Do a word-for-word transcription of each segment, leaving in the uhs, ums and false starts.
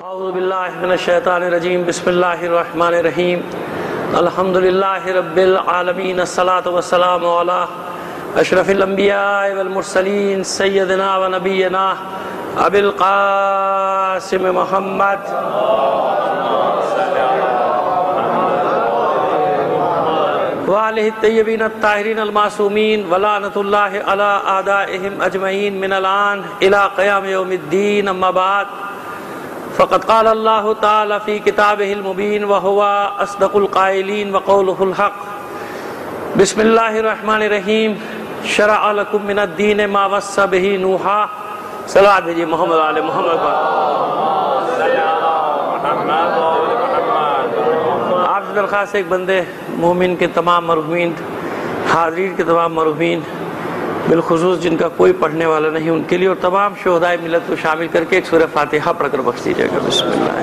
اعوذ باللہ من الشیطان الرجیم بسم اللہ الرحمن الرحیم الحمدللہ رب العالمین الصلاة والسلام علی اشرف الانبیاء والمرسلین سیدنا و نبینا ابی القاسم محمد وآلہ الطیبین الطاہرین المعصومین ولعنۃ اللہ علی اعدائہم اجمعین من الآن الی قیام یوم الدین اما بعد فقد قال اللہ تعالی فی کتابہ المبین وہو اصدق القائلین وقولہ الحق بسم اللہ الرحمن الرحیم شرع لکم من الدین ما وصى بہ نوحا صلوات بھیجئے محمد علی محمد آپ سے درخواست ایک بندے مومن کے تمام مرحومین حاضرین کے تمام مرحومین بالخصوص جن کا کوئی پڑھنے والا نہیں ان کے لیے اور تمام شہدائے ملت کو شامل کر کے ایک سورہ فاتحہ پڑھ کر بخش دیجیے گا بسم اللہ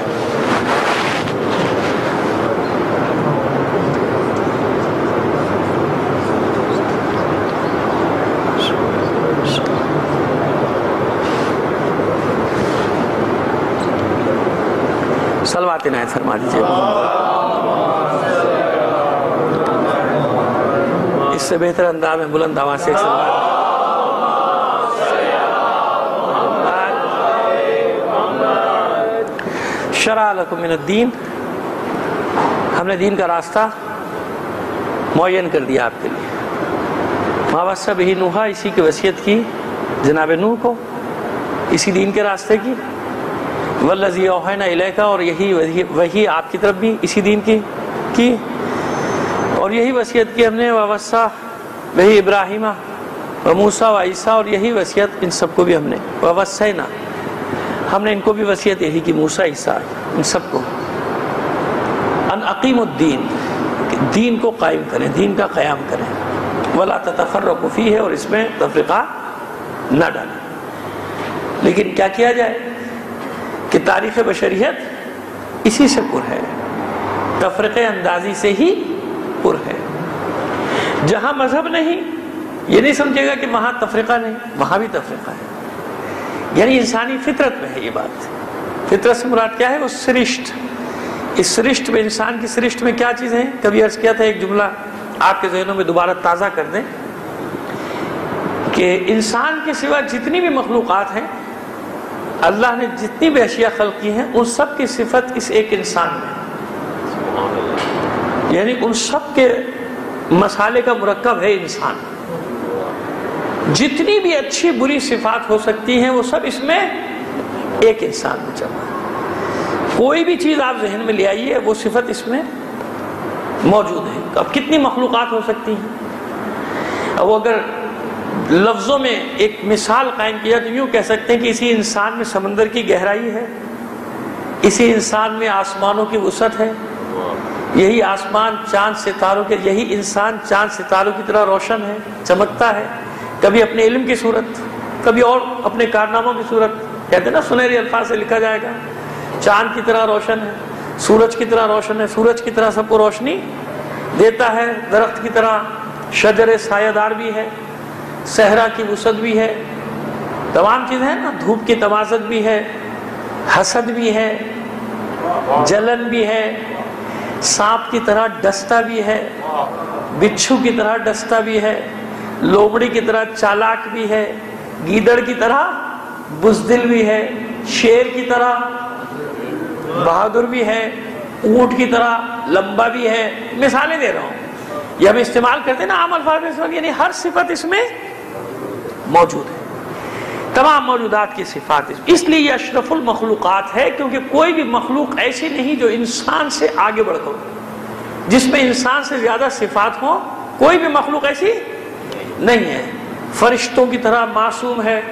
صلوات عنایت فرما دیجیے اس سے بہتر انداز میں بلند آواز سے ایک صلوات شرع لکم من الدین ہم نے دین کا راستہ معین کر دیا آپ کے لیے ما وصى بہ نوحا اسی کی وصیت کی جناب نوح کو اسی دین کے راستے کی والذی اوحینا الیک اور یہی وہی آپ کی طرف بھی اسی دین کی کی اور یہی وصیت کی ہم نے ووصى بہ ابراہیم و موسیٰ و عیسیٰ اور یہی وصیت ان سب کو بھی ہم نے ووصینا ہم نے ان کو بھی وصیت یہی کی موسیٰ عیسیٰ ان سب کو ان اقیم الدین دین کو قائم کریں دین کا قیام کریں ولا تتفرقوا فیہ اور اس میں تفرقہ نہ ڈالیں لیکن کیا کیا جائے کہ تاریخ بشریت اسی سے پر ہے تفرقہ اندازی سے ہی پر ہے جہاں مذہب نہیں یہ نہیں سمجھے گا کہ وہاں تفرقہ نہیں وہاں بھی تفرقہ ہے یعنی انسانی فطرت میں ہے یہ بات فطرت سے مراد کیا ہے وہ سرشت اس سرشت میں انسان کی سرشت میں کیا چیزیں ہیں کبھی عرض کیا تھا ایک جملہ آپ کے ذہنوں میں دوبارہ تازہ کر دیں کہ انسان کے سوا جتنی بھی مخلوقات ہیں اللہ نے جتنی بھی اشیاء خلق کی ہیں ان سب کی صفت اس ایک انسان میں یعنی ان سب کے مسالے کا مرکب ہے انسان جتنی بھی اچھی بری صفات ہو سکتی ہیں وہ سب اس میں ایک انسان میں جمع ہے کوئی بھی چیز آپ ذہن میں لے آئیے وہ صفت اس میں موجود ہے اب کتنی مخلوقات ہو سکتی ہیں اب اگر لفظوں میں ایک مثال قائم کیا تو یوں کہہ سکتے ہیں کہ اسی انسان میں سمندر کی گہرائی ہے اسی انسان میں آسمانوں کی وسعت ہے یہی آسمان چاند ستاروں کے یہی انسان چاند ستاروں کی طرح روشن ہے چمکتا ہے کبھی اپنے علم کی صورت کبھی اور اپنے کارناموں کی صورت کہتے ہیں نا سنہری الفاظ سے لکھا جائے گا چاند کی طرح روشن ہے سورج کی طرح روشن ہے سورج کی طرح سب کو روشنی دیتا ہے درخت کی طرح شجر سایہ دار بھی ہے صحرا کی وسعت بھی ہے تمام چیزیں ہیں نا دھوپ کی تمازت بھی ہے حسد بھی ہے جلن بھی ہے سانپ کی طرح ڈستا بھی ہے بچھو کی طرح ڈستا بھی ہے لومڑی کی طرح چالاک بھی ہے گیدڑ کی طرح بزدل بھی ہے شیر کی طرح بہادر بھی ہے اونٹ کی طرح لمبا بھی ہے مثالیں دے رہا ہوں یہ ہم استعمال کرتے ہیں نا عام الفاظ میں یعنی ہر صفت اس میں موجود ہے تمام موجودات کی صفات اس لیے یہ اشرف المخلوقات ہے کیونکہ کوئی بھی مخلوق ایسی نہیں جو انسان سے آگے بڑھ کر جس میں انسان سے زیادہ صفات ہوں کوئی بھی مخلوق ایسی نہیں ہے فرشتوں کی طرح معصوم ہے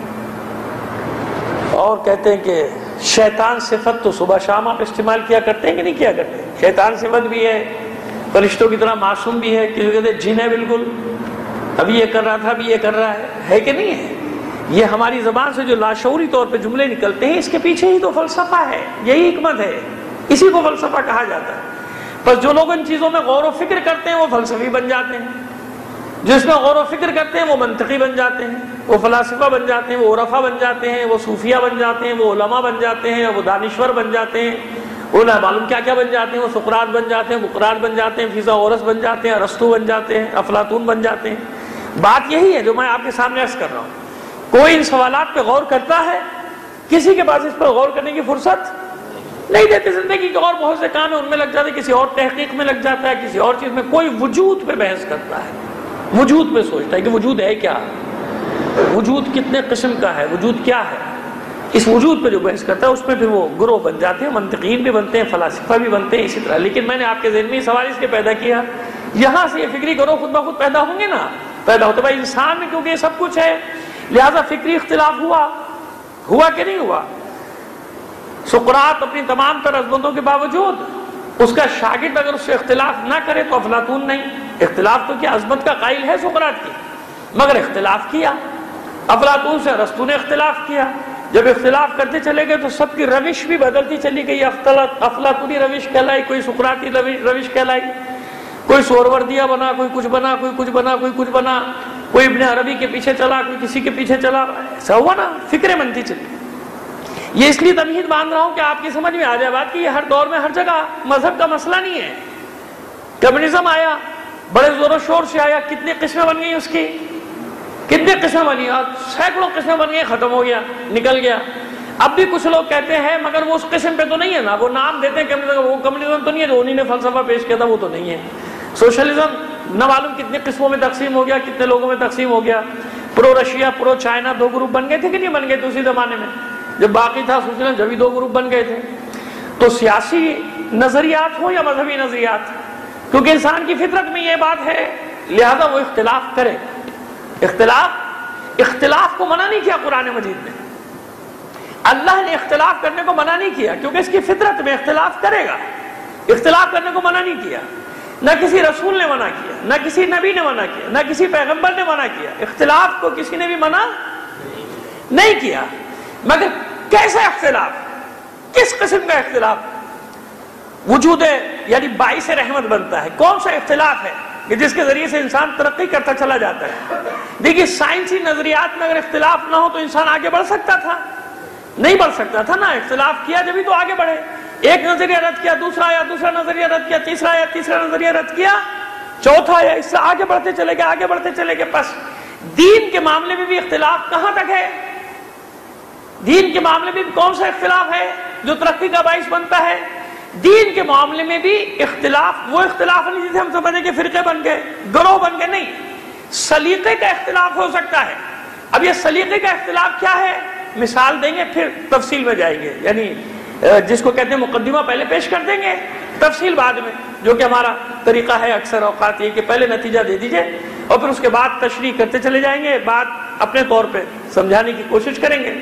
اور کہتے ہیں کہ شیطان صفت تو صبح شام آپ استعمال کیا کرتے ہیں کہ نہیں کیا کرتے شیطان صفت بھی ہے فرشتوں کی طرح معصوم بھی ہے کسی کہتے ہیں جن ہے بالکل ابھی یہ کر رہا تھا ابھی یہ کر رہا ہے ہے کہ نہیں ہے یہ ہماری زبان سے جو لاشعوری طور پہ جملے نکلتے ہیں اس کے پیچھے ہی تو فلسفہ ہے یہی حکمت ہے اسی کو فلسفہ کہا جاتا ہے بس جو لوگ ان چیزوں میں غور و فکر کرتے ہیں وہ فلسفی بن جاتے ہیں جس میں غور و فکر کرتے ہیں وہ منطقی بن جاتے ہیں، وہ فلاسفہ بن جاتے ہیں، وہ عرفا بن جاتے ہیں، وہ صوفیہ بن جاتے ہیں، وہ علماء بن جاتے ہیں، وہ دانشور بن جاتے ہیں، وہ نہ معلوم کیا کیا بن جاتے ہیں، وہ سقراط بن جاتے ہیں، بقراط بن جاتے ہیں، فیثاغورس بن جاتے ہیں، ارسطو بن جاتے ہیں، افلاطون بن جاتے ہیں۔ بات یہی ہے جو میں آپ کے سامنے عرض کر رہا ہوں۔ کوئی ان سوالات پہ غور کرتا ہے، کسی کے پاس اس پر غور کرنے کی فرصت نہیں دیتے، زندگی کے اور بہت سے کام ہیں ان میں لگ جاتے، کسی اور تحقیق میں لگ جاتا ہے، کسی اور چیز میں۔ کوئی وجود پہ بحث کرتا ہے، وجود پہ سوچتا ہے کہ وجود ہے کیا، وجود کتنے قسم کا ہے، وجود کیا ہے، اس وجود پہ جو بحث کرتا ہے اس میں پھر وہ گروہ بن جاتے ہیں، منطقین بھی بنتے ہیں، فلاسفہ بھی بنتے ہیں اسی طرح۔ لیکن میں نے آپ کے ذہن میں یہ سوال اس لیے پیدا کیا، یہاں سے یہ فکری گروہ خود بخود پیدا ہوں گے نا، پیدا ہوتے بھائی انسان میں کیونکہ یہ سب کچھ ہے، لہذا فکری اختلاف ہوا ہوا کہ نہیں ہوا؟ سقراط اپنی تمام تر عظمتوں کے باوجود اس کا شاگرد اگر اس سے اختلاف نہ کرے تو افلاطون نہیں۔ اختلاف تو کیا عظمت کا قائل ہے سقراط کی، مگر اختلاف کیا۔ افلاطون سے ارسطو نے اختلاف کیا، جب اختلاف کرتے چلے گئے تو سب کی روش بھی بدلتی چلی گئی، افلاطونی روش کہلائی، کوئی سقراطی روش کہلائی، کوئی سوروردیہ بنا، کوئی کچھ بنا، کوئی کچھ بنا، کوئی کچھ بنا، کوئی ابن عربی کے پیچھے چلا، کوئی کسی کے پیچھے چلا، ایسا ہوا نا، فکریں بنتی چلی۔ یہ اس لیے تمہید باندھ رہا ہوں کہ آپ کی سمجھ میں آ جائے بات کہ یہ ہر دور میں ہر جگہ مذہب کا مسئلہ نہیں ہے۔ کمیونزم آیا، بڑے زور و شور سے آیا، کتنی قسمیں بن گئی اس کی، کتنی قسمیں بنی، سینکڑوں قسمیں بن گئی، ختم ہو گیا، نکل گیا۔ اب بھی کچھ لوگ کہتے ہیں مگر وہ اس قسم پہ تو نہیں ہے نا، وہ نام دیتے ہیں کمیونزم، وہ کمیونزم تو نہیں ہے جو انہی نے فلسفہ پیش کیا تھا، وہ تو نہیں ہے۔ سوشلزم نہ معلوم کتنے قسموں میں تقسیم ہو گیا، کتنے لوگوں میں تقسیم ہو گیا۔ پرو رشیا، پرو چائنا، دو گروپ بن گئے تھے کہ نہیں بن گئے تھے اسی زمانے میں، جب باقی تھا سوشلزم جبھی دو گروپ بن گئے تھے۔ تو سیاسی نظریات ہوں یا مذہبی نظریات، کیونکہ انسان کی فطرت میں یہ بات ہے، لہذا وہ اختلاف کرے۔ اختلاف اختلاف کو منع نہیں کیا قرآن مجید نے، اللہ نے اختلاف کرنے کو منع نہیں کیا، کیونکہ اس کی فطرت میں اختلاف کرے گا، اختلاف کرنے کو منع نہیں کیا۔ نہ کسی رسول نے منع کیا، نہ کسی نبی نے منع کیا، نہ کسی پیغمبر نے منع کیا، اختلاف کو کسی نے بھی منع نہیں کیا۔ مگر کیسا اختلاف، کس قسم کا اختلاف وجود ہے یعنی باعث رحمت بنتا ہے؟ کون سا اختلاف ہے کہ جس کے ذریعے سے انسان ترقی کرتا چلا جاتا ہے؟ دیکھیے سائنسی نظریات میں اگر اختلاف نہ ہو تو انسان آگے بڑھ سکتا تھا؟ نہیں بڑھ سکتا تھا نا، اختلاف کیا جبھی تو آگے بڑھے۔ ایک نظریہ رد کیا، دوسرا آیا، دوسرا نظریہ رد کیا، تیسرا آیا، تیسرا نظریہ رد کیا، چوتھا آیا، اس سے آگے بڑھتے چلے گئے، آگے بڑھتے چلے گئے۔ بس دین کے معاملے میں بھی اختلاف کہاں تک ہے؟ دین کے معاملے میں بھی کون سا اختلاف ہے جو ترقی کا باعث بنتا ہے؟ دین کے معاملے میں بھی اختلاف، وہ اختلاف نہیں جسے ہم سمجھیں کہ فرقے بن گئے، گروہ بن گئے، نہیں، سلیقے کا اختلاف ہو سکتا ہے۔ اب یہ سلیقے کا اختلاف کیا ہے مثال دیں گے، پھر تفصیل میں جائیں گے، یعنی جس کو کہتے ہیں مقدمہ پہلے پیش کر دیں گے، تفصیل بعد میں، جو کہ ہمارا طریقہ ہے اکثر اوقات یہ کہ پہلے نتیجہ دے دیجئے اور پھر اس کے بعد تشریح کرتے چلے جائیں گے، بات اپنے طور پہ سمجھانے کی کوشش کریں گے۔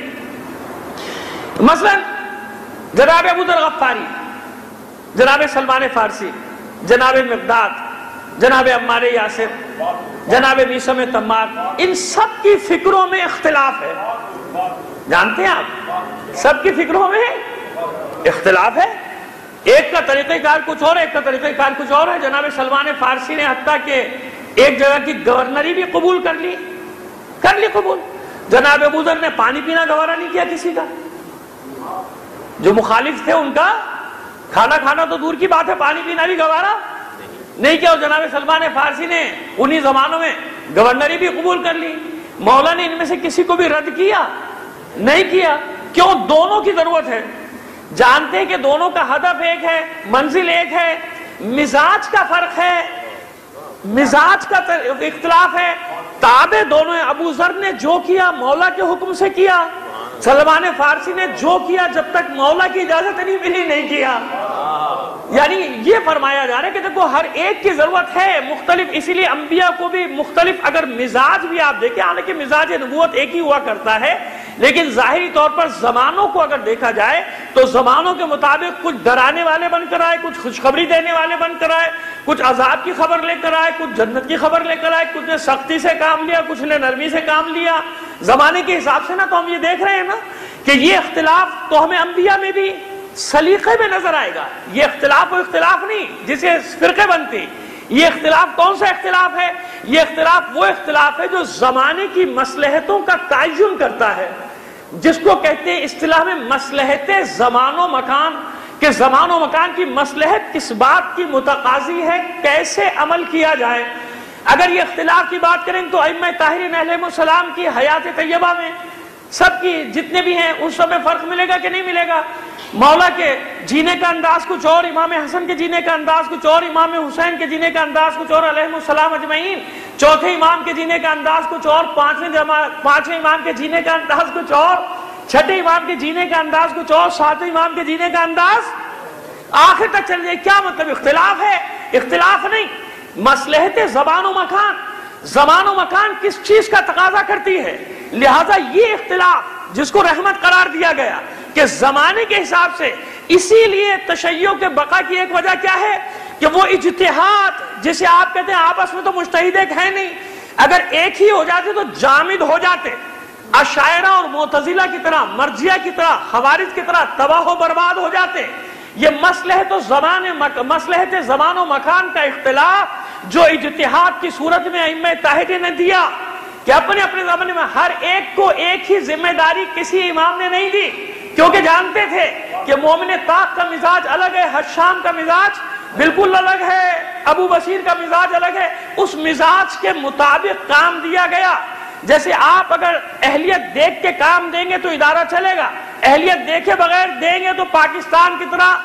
مثلا جناب ابو ذر غفاری، جناب سلمان فارسی، جناب مقداد، جناب عمار یاسر، جناب میثم تمار، ان سب کی فکروں میں اختلاف ہے، جانتے ہیں آپ، سب کی فکروں میں اختلاف ہے۔ ایک کا طریقہ کار کچھ اور، ایک کا طریقہ کار کچھ اور ہے۔ جناب سلمان فارسی نے حتیٰ کہ ایک جگہ کی گورنری بھی قبول کر لی کر لی قبول۔ جناب ابو ذر نے پانی پینا گوارا نہیں کیا کسی کا، جو مخالف تھے ان کا کھانا کھانا تو دور کی بات ہے، پانی پینا بھی گوارا نہیں کیا۔ اور جناب سلمان فارسی نے انہی زمانوں میں گورنری بھی قبول کر لی۔ مولا نے ان میں سے کسی کو بھی رد کیا نہیں کیا، کیوں؟ دونوں کی ضرورت ہے، جانتے ہیں کہ دونوں کا ہدف ایک ہے، منزل ایک ہے، مزاج کا فرق ہے، مزاج کا اختلاف ہے، تابع دونوں ہیں۔ ابو ذر نے جو کیا مولا کے حکم سے کیا، سلمان فارسی نے جو کیا جب تک مولا کی اجازت نہیں ملی نہیں کیا۔ یعنی یہ فرمایا جا رہا ہے کہ دیکھو ہر ایک کی ضرورت ہے مختلف، اسی لیے انبیاء کو بھی مختلف اگر مزاج بھی آپ دیکھیں، حالانکہ مزاج نبوت ایک ہی ہوا کرتا ہے، لیکن ظاہری طور پر زمانوں کو اگر دیکھا جائے تو زمانوں کے مطابق کچھ ڈرانے والے بن کر آئے، کچھ خوشخبری دینے والے بن کر آئے، کچھ عذاب کی خبر لے کر آئے، کچھ جنت کی خبر لے کر آئے، کچھ نے سختی سے کام لیا، کچھ نے نرمی سے کام لیا۔ زمانے کے حساب سے نا تو ہم یہ دیکھ رہے ہیں نا کہ یہ اختلاف تو ہمیں انبیاء میں بھی سلیقے میں نظر آئے گا۔ یہ اختلاف و اختلاف نہیں جسے فرقے بنتی، یہ اختلاف کون سا اختلاف ہے؟ یہ اختلاف وہ اختلاف ہے جو زمانے کی مصلحتوں کا تعین کرتا ہے، جس کو کہتے ہیں اصطلاح میں مصلحت زمان و مکان، کہ زمان و مکان کی مصلحت کس بات کی متقاضی ہے، کیسے عمل کیا جائے۔ اگر یہ اختلاف کی بات کریں تو ائمہ طاہرین علیہ السلام کی حیات طیبہ میں سب کی جتنے بھی ہیں اس سب میں فرق ملے گا کہ نہیں ملے گا؟ مولا کے جینے کا انداز کچھ اور، امام حسن کے جینے کا انداز کچھ اور، امام حسین کے جینے کا انداز کچھ اور علیہ السلام اجمعین، چوتھے امام کے جینے کا انداز کچھ اور، پانچویں پانچویں امام کے جینے کا انداز کچھ اور، چھٹے امام کے جینے کا انداز کچھ اور، ساتویں امام کے جینے کا انداز آخر تک چل جائے۔ کیا مطلب؟ اختلاف ہے؟ اختلاف نہیں، مصلحت زبان و مکان، زمان و مکان کس چیز کا تقاضا کرتی ہے، لہذا یہ اختلاف جس کو رحمت قرار دیا گیا کہ زمانے کے حساب سے، اسی لیے تشیع کے بقا کی ایک وجہ کیا ہے کہ وہ اجتہاد جسے آپ کہتے ہیں آپس میں تو مجتہد ایک ہے نہیں، اگر ایک ہی ہو جاتے تو جامد ہو جاتے، اشاعرہ اور معتزلہ کی طرح، مرجئہ کی طرح، خوارج کی طرح تباہ و برباد ہو جاتے۔ یہ مصلحت و زمان مصلحت زمان و مکان کا اختلاف جو اجتہاد کی صورت میں ائمہ طاہرین نے دیا کہ اپنے اپنے زمانے میں ہر ایک کو ایک ہی ذمہ داری کسی امام نے نہیں دی، کیونکہ جانتے تھے کہ مومن طاق کا مزاج الگ ہے، حشام کا مزاج بالکل الگ ہے، ابو بصیر کا مزاج الگ ہے، اس مزاج کے مطابق کام دیا گیا۔ جیسے آپ اگر اہلیت دیکھ کے کام دیں گے تو ادارہ چلے گا، اہلیت دیکھے بغیر دیں گے تو پاکستان کی طرح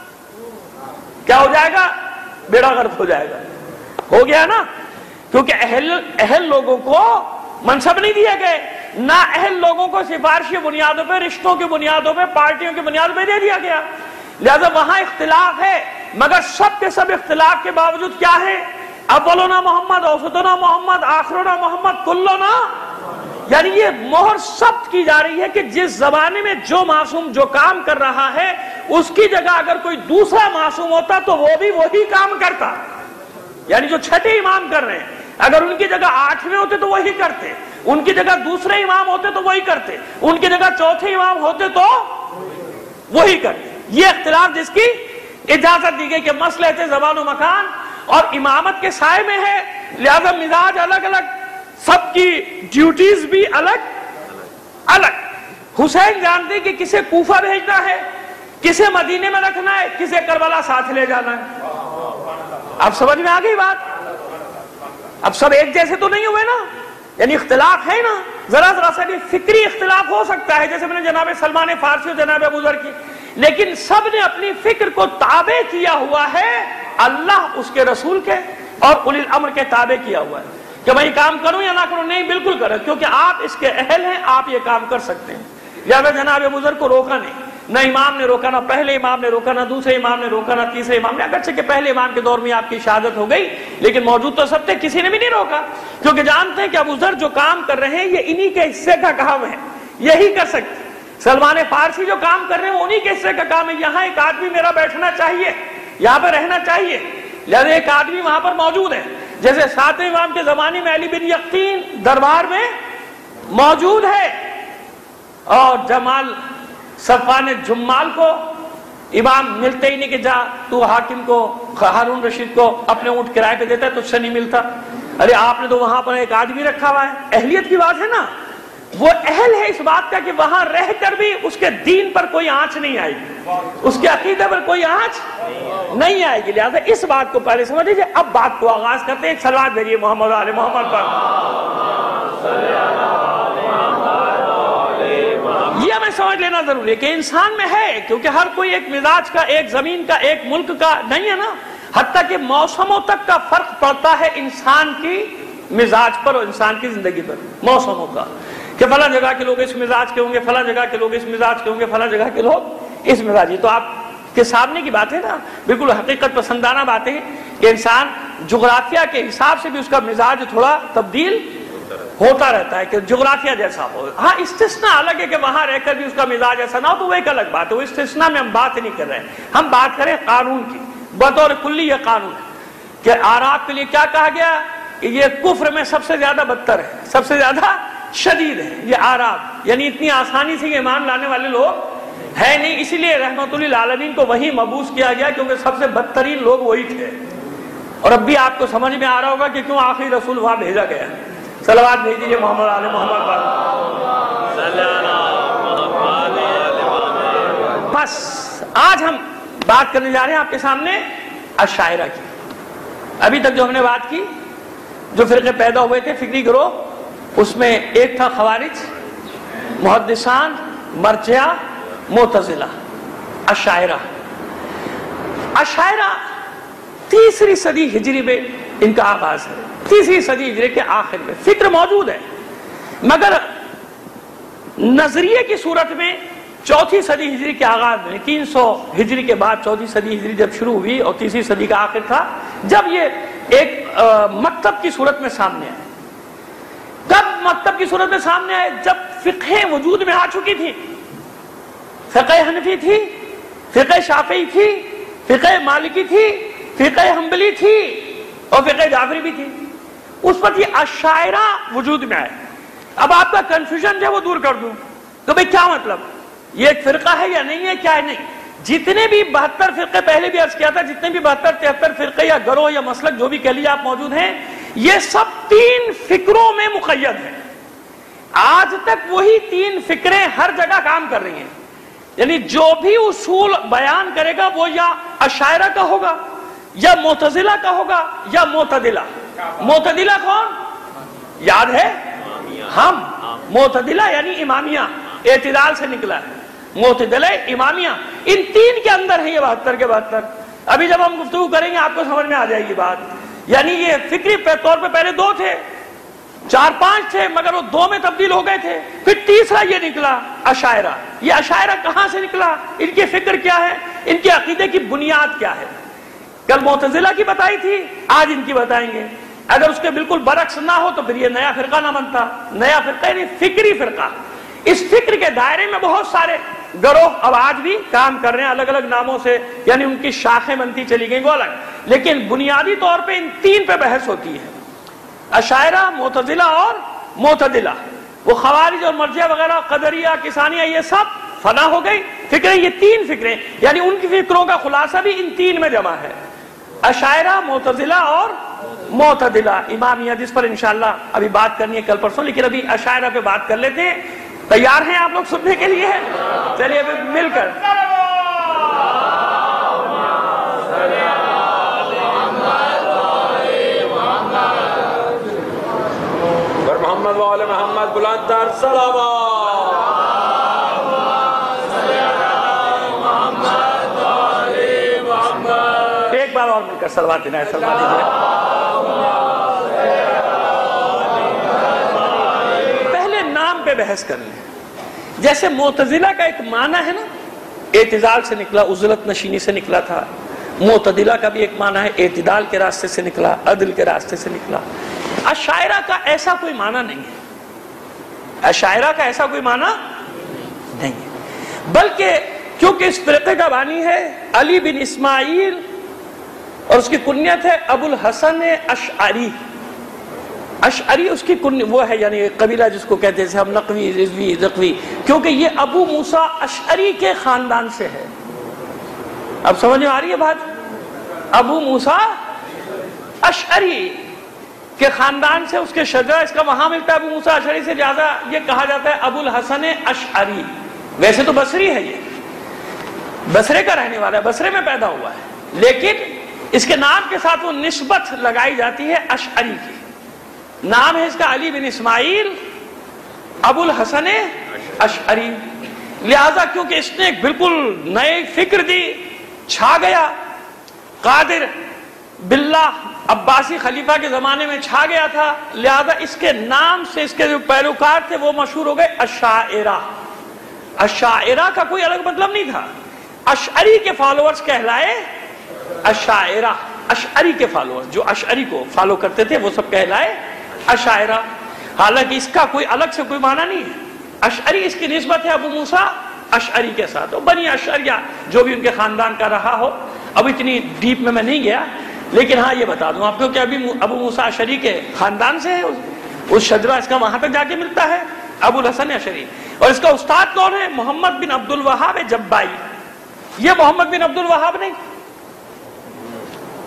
کیا ہو جائے گا؟ بیڑا غرق ہو جائے گا۔ ہو گیا نا، کیونکہ اہل اہل لوگوں کو منصب نہیں دیے گئے، نہ اہل لوگوں کو سفارشی بنیادوں پہ، رشتوں کی بنیادوں پہ، پارٹیوں کی بنیادوں پہ دے دیا گیا، لہذا وہاں اختلاف ہے، مگر سب کے سب اختلاف کے باوجود کیا ہے؟ اولنا محمد، اوسطنا محمد، آخرنا محمد، کلنا، یعنی یہ مہر ثبت کی جا رہی ہے کہ جس زمانے میں جو معصوم جو کام کر رہا ہے اس کی جگہ اگر کوئی دوسرا معصوم ہوتا تو وہ بھی وہی کام کرتا، یعنی جو چھٹے امام کر رہے ہیں اگر ان کی جگہ آٹھویں ہوتے تو وہی کرتے، ان کی جگہ دوسرے امام ہوتے تو وہی کرتے، ان کی جگہ چوتھے امام ہوتے تو وہی کرتے۔ یہ اختلاف جس کی اجازت دی گئی کہ مصلحت زمان و مکان اور امامت کے سائے میں ہے، لہذا مزاج الگ الگ، سب کی ڈیوٹیز بھی الگ الگ۔ حسین جانتے کہ کسے کوفہ بھیجنا ہے، کسے مدینے میں رکھنا ہے، کسے کربلا ساتھ لے جانا ہے۔ اب سمجھ میں آ گئی بات؟ اب سب ایک جیسے تو نہیں ہوئے نا، یعنی اختلاف ہے نا، ذرا ذرا سا بھی فکری اختلاف ہو سکتا ہے، جیسے میں نے جناب سلمان فارسی اور جناب ابو ذر کی، لیکن سب نے اپنی فکر کو تابع کیا ہوا ہے اللہ، اس کے رسول کے اور اولی الامر کے تابع کیا ہوا ہے کہ میں یہ کام کروں یا نہ کروں۔ نہیں، بالکل کریں، کیونکہ آپ اس کے اہل ہیں، آپ یہ کام کر سکتے ہیں۔ لہذا جناب ابو ذر کو روکا نہیں، نہ امام نے روکا، نہ پہلے امام نے روکا، نہ دوسرے امام نے روکا، نہ تیسرے امام نے، اگرچہ کہ پہلے امام کے دور میں آپ کی شہادت ہو گئی لیکن موجود تو سب تھے، کسی نے بھی نہیں روکا، کیونکہ جانتے ہیں کہ ابو ذر جو کام کر رہے ہیں یہ انہی کے حصے کا کام ہے، یہی کر سکتے۔ سلمان فارسی جو کام کر رہے ہیں وہ انہی کے حصے کا کام ہے، یہاں ایک آدمی میرا بیٹھنا چاہیے، یہاں پہ رہنا چاہیے، لہذا ایک آدمی وہاں پر موجود ہے۔ جیسے ساتویں امام کے زمانے میں علی بن یقین دربار میں موجود ہے، اور جمال صفوان جمال کو امام ملتے ہی نہیں کہ جا تو حاکم کو، ہارون رشید کو اپنے اونٹ کرائے پہ دیتا ہے، تجھ سے نہیں ملتا۔ ارے آپ نے تو وہاں پر ایک آدمی رکھا ہوا ہے، اہلیت کی بات ہے نا، وہ اہل ہے اس بات کا کہ وہاں رہ کر بھی اس کے دین پر کوئی آنچ نہیں آئے گی، اس کے عقیدے پر کوئی آنچ نہیں آئے گی، لہذا اس بات کو پہلے سمجھ لیجیے۔ اب بات کو آغاز کرتے ہیں، ایک صلوات بھیجیے محمد علی محمد پر۔ یہ ہمیں سمجھ لینا ضروری ہے کہ انسان میں ہے، کیونکہ ہر کوئی ایک مزاج کا، ایک زمین کا، ایک ملک کا نہیں ہے نا، حتیٰ کہ موسموں تک کا فرق پڑتا ہے انسان کی مزاج پر اور انسان کی زندگی پر، موسموں کا، کہ فلاں جگہ کے لوگ اس مزاج کے ہوں گے، فلاں جگہ کے لوگ اس مزاج کے ہوں گے، فلاں جگہ کے لوگ اس مزاج۔ یہ تو آپ کے سامنے کی بات ہے نا، بالکل حقیقت پسندانہ باتیں کہ انسان جغرافیہ کے حساب سے بھی اس کا مزاج تھوڑا تبدیل ہوتا رہتا ہے کہ جغرافیہ جیسا ہو۔ ہاں استثناء الگ ہے کہ وہاں رہ کر بھی اس کا مزاج ایسا نہ ہو تو وہ ایک الگ بات ہے، وہ استثناء میں ہم بات نہیں کر رہے ہیں، ہم بات کریں قانون کی، بطور کلی یہ قانون ہے کہ اعراب کے لیے کیا کہا گیا کہ یہ کفر میں سب سے زیادہ بدتر ہے، سب سے زیادہ شدید ہے یہ اعراب، یعنی اتنی آسانی سے ایمان لانے والے لوگ ہے نہیں، اسی لیے رحمت للعالمین کو وہی مبعوث کیا گیا کیونکہ سب سے بدترین لوگ وہی تھے، اور اب بھی آپ کو سمجھ میں آ رہا ہوگا کہ کیوں آخری رسول وہاں بھیجا گیا. صلوات بھیج دیجیے محمد آل محمد پر. بس آج ہم بات کرنے جا رہے ہیں آپ کے سامنے اشاعرہ کی. ابھی تک جو ہم نے بات کی، جو فرقے پیدا ہوئے تھے فکری گروہ، اس میں ایک تھا خوارج، محدثان، مرجعہ، معتزلہ. اشاعرہ اشاعرہ تیسری صدی ہجری میں ان کا آغاز ہے. تیسری صدی ہجری کے آخر میں فکر موجود ہے، مگر نظریے کی صورت میں چوتھی صدی ہجری کے آغاز میں، تین سو ہجری کے بعد چوتھی صدی ہجری جب شروع ہوئی اور تیسری صدی کا آخر تھا، جب یہ ایک مکتب کی صورت میں سامنے آئے. کب مکتب کی صورت میں سامنے آئے؟ جب فقہ وجود میں آ چکی تھی. فقہ حنفی تھی، فقہ شافعی تھی، فقہ مالکی تھی، فقہ حنبلی تھی اور فقہ جعفری بھی تھی. اس وقت یہ اشاعرہ وجود میں آئے. اب آپ کا کنفیوژن جو ہے وہ دور کر دوں کہ بھئی کیا مطلب، یہ ایک فرقہ ہے یا نہیں ہے، کیا ہے نہیں. جتنے بھی بہتر فرقے، پہلے بھی عرض کیا تھا، جتنے بھی بہتر تہتر فرقے یا گروہ یا مسلک جو بھی کہہ لیجیے آپ موجود ہیں، یہ سب تین فکروں میں مقید ہیں. آج تک وہی تین فکریں ہر جگہ کام کر رہی ہیں. یعنی جو بھی اصول بیان کرے گا وہ یا اشاعرہ کا ہوگا، یا معتزلہ کا ہوگا، یا معتدلہ. معتدلہ کون یاد ہے؟ ہم معتدلہ یعنی امامیہ، اعتدال سے نکلا ہے. معتدلہ امامیہ، ان تین کے اندر ہیں یہ بہتر کے بہتر. ابھی جب ہم گفتگو کریں گے آپ کو سمجھ میں آ جائے گی بات. یعنی یہ فکری طور پہ پہلے دو تھے، چار پانچ تھے، مگر وہ دو میں تبدیل ہو گئے تھے. پھر تیسرا یہ نکلا اشاعرہ. یہ اشاعرہ کہاں سے نکلا؟ ان کی فکر کیا ہے؟ ان کے عقیدے کی بنیاد کیا ہے؟ کل معتزلہ کی بتائی تھی، آج ان کی بتائیں گے. اگر اس کے بالکل برعکس نہ ہو تو پھر یہ نیا فرقہ نہ بنتا. نیا فرقہ یعنی فکری فرقہ. اس فکر کے دائرے میں بہت سارے گروہ اب آج بھی کام کر رہے ہیں الگ الگ ناموں سے، یعنی ان کی شاخیں بنتی چلی گئیں وہ الگ. لیکن بنیادی طور پہ ان تین پہ بحث ہوتی ہے، اشاعرہ، معتزلہ اور معتدلہ. وہ خوارج اور مرجعہ وغیرہ، قدریہ، کسانیہ، یہ سب فنا ہو گئی. فکریں یہ تین فکریں، یعنی ان کی فکروں کا خلاصہ بھی ان تین میں جمع ہے، اشاعرہ، معتزلہ اور معتدلہ. امامیہ جس پر انشاءاللہ ابھی بات کرنی ہے کل پرسوں، لیکن ابھی اشاعرہ پہ بات کر لیتے ہیں. تیار ہیں آپ لوگ سننے کے لیے؟ چلیے ابھی مل کر محمد وآل محمد بلند تر صلوات. ایک بار اور مل کر صلوات دینا ہے. صلوات دیجیے. پہلے نام پہ بحث کر لیں. جیسے معتزلہ کا ایک معنی ہے نا، اعتزال سے نکلا، عزلت نشینی سے نکلا تھا. معتدلہ کا بھی ایک معنی ہے، اعتدال کے راستے سے نکلا، عدل کے راستے سے نکلا. اشاعرہ کا ایسا کوئی معنی نہیں ہے. اشاعرہ کا ایسا کوئی معنی نہیں ہے، بلکہ کیونکہ اس فرقے کا بانی ہے علی بن اسماعیل اور اس کی کنیت ہے ابو الحسن اشعری. اشعری اس کی کنیت وہ ہے، یعنی قبیلہ جس کو کہتے ہیں ہم نقوی، رضوی، زقوی، کیونکہ یہ ابو موسیٰ اشعری کے خاندان سے ہے. اب سمجھ میں آ رہی ہے بات؟ ابو موسیٰ اشعری کے خاندان سے، اس کے شجرہ اس کا وہاں ملتا ہے. ابو موسیٰ اشعری سے زیادہ یہ کہا جاتا ہے ابو الحسن اشعری. ویسے تو بصری ہے، یہ بصرے کا رہنے والا ہے، بصرے میں پیدا ہوا ہے، لیکن اس کے نام کے ساتھ وہ نسبت لگائی جاتی ہے اشعری کی. نام ہے اس کا علی بن اسماعیل ابو الحسن اشعری. لہذا کیونکہ اس نے ایک بالکل نئے فکر دی، چھا گیا، قادر باللہ عباسی خلیفہ کے زمانے میں چھا گیا تھا، لہذا اس کے نام سے اس کے جو پیروکار تھے وہ مشہور ہو گئے اشاعرہ. اشاعرہ کا کوئی الگ مطلب نہیں تھا. اشعری کے فالوورز کہلائے اشاعرہ. اشعری کے فالوورز جو اشعری کو فالو کرتے تھے وہ سب کہلائے اشاعرہ. حالانکہ اس کا کوئی الگ سے کوئی معنی نہیں ہے. اشعری اس کی نسبت ہے ابو موسیٰ اشعری کے ساتھ. بنی اشعریہ جو بھی ان کے خاندان کا رہا ہو، اب اتنی ڈیپ میں میں نہیں گیا، لیکن ہاں یہ بتا دوں آپ کو کہ ابھی ابو موسیٰ اشعری کے خاندان سے ہے. اس شجرہ اس کا وہاں تک جا کے ملتا ہے، ابو الحسن اشعری. اور اس کا استاد کون ہے؟ محمد بن عبد الوہاب جبائی. یہ محمد بن عبد الوہاب نہیں،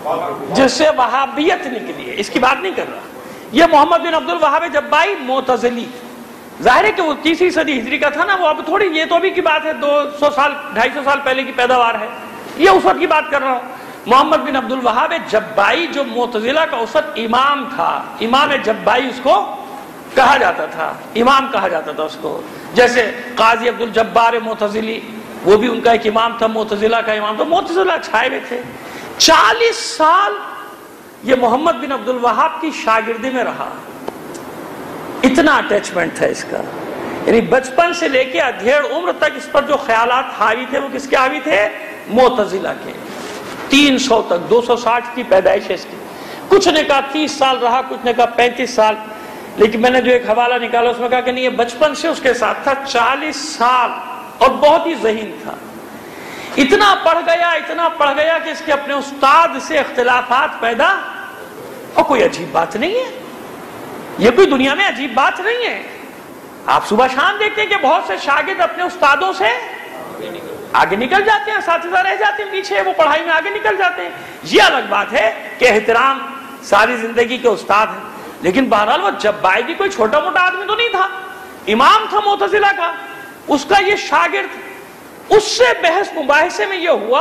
جس سے وہابیت نکلی ہے، اس کی بات نہیں کر رہا۔ یہ محمد بن عبد الوہاب جبائی معتزلی، ظاہر ہے کہ وہ تیسری صدی ہجری کا تھا نا، وہ اب تھوڑی، یہ تو ابھی کی بات ہے، دو سو سال ڈھائی سو سال پہلے کی پیداوار ہے، یہ اس وقت کی بات کر رہا ہوں۔ محمد بن عبد الوہاب جبائی جو معتزلہ کا اس وقت امام تھا، امام جبائی اس کو کہا جاتا تھا، امام کہا جاتا تھا اس کو، جیسے قاضی عبد الجبار معتزلی، وہ بھی ان کا ایک امام تھا، معتزلہ کا امام تھا، معتزلہ چھائے ہوئے تھے۔ چالیس سال یہ محمد بن عبد الوہاب کی شاگردی میں رہا، اتنا اٹیچمنٹ تھا اس کا، یعنی بچپن سے لے کے ادھیڑ عمر تک اس پر جو خیالات حاوی تھے وہ کس کے حاوی تھے؟ معتزلہ کے۔ تین سو تک، دو سو ساٹھ کی پیدائش ہے اس کی، کچھ نے کہا تیس سال رہا، کچھ نے کہا پینتیس سال، لیکن میں نے جو ایک حوالہ نکالا اس میں کہا کہ نہیں، یہ بچپن سے اس کے ساتھ تھا، چالیس سال، اور بہت ہی ذہین تھا، اتنا پڑھ گیا اتنا پڑھ گیا کہ اس کے اپنے استاد سے اختلافات پیدا، اور کوئی عجیب بات نہیں ہے، یہ کوئی دنیا میں عجیب بات نہیں ہے۔ آپ صبح شام دیکھتے ہیں کہ بہت سے شاگرد اپنے استادوں سے آگے نکل جاتے ہیں، اساتذہ رہ جاتے ہیں پیچھے، وہ پڑھائی میں آگے نکل جاتے ہیں، یہ الگ بات ہے کہ احترام ساری زندگی کے استاد ہیں، لیکن بہرحال وہ جبائی بھی کوئی چھوٹا موٹا آدمی تو نہیں تھا، امام تھا معتزلہ کا، اس کا یہ شاگرد، اس سے بحث مباحثے میں یہ ہوا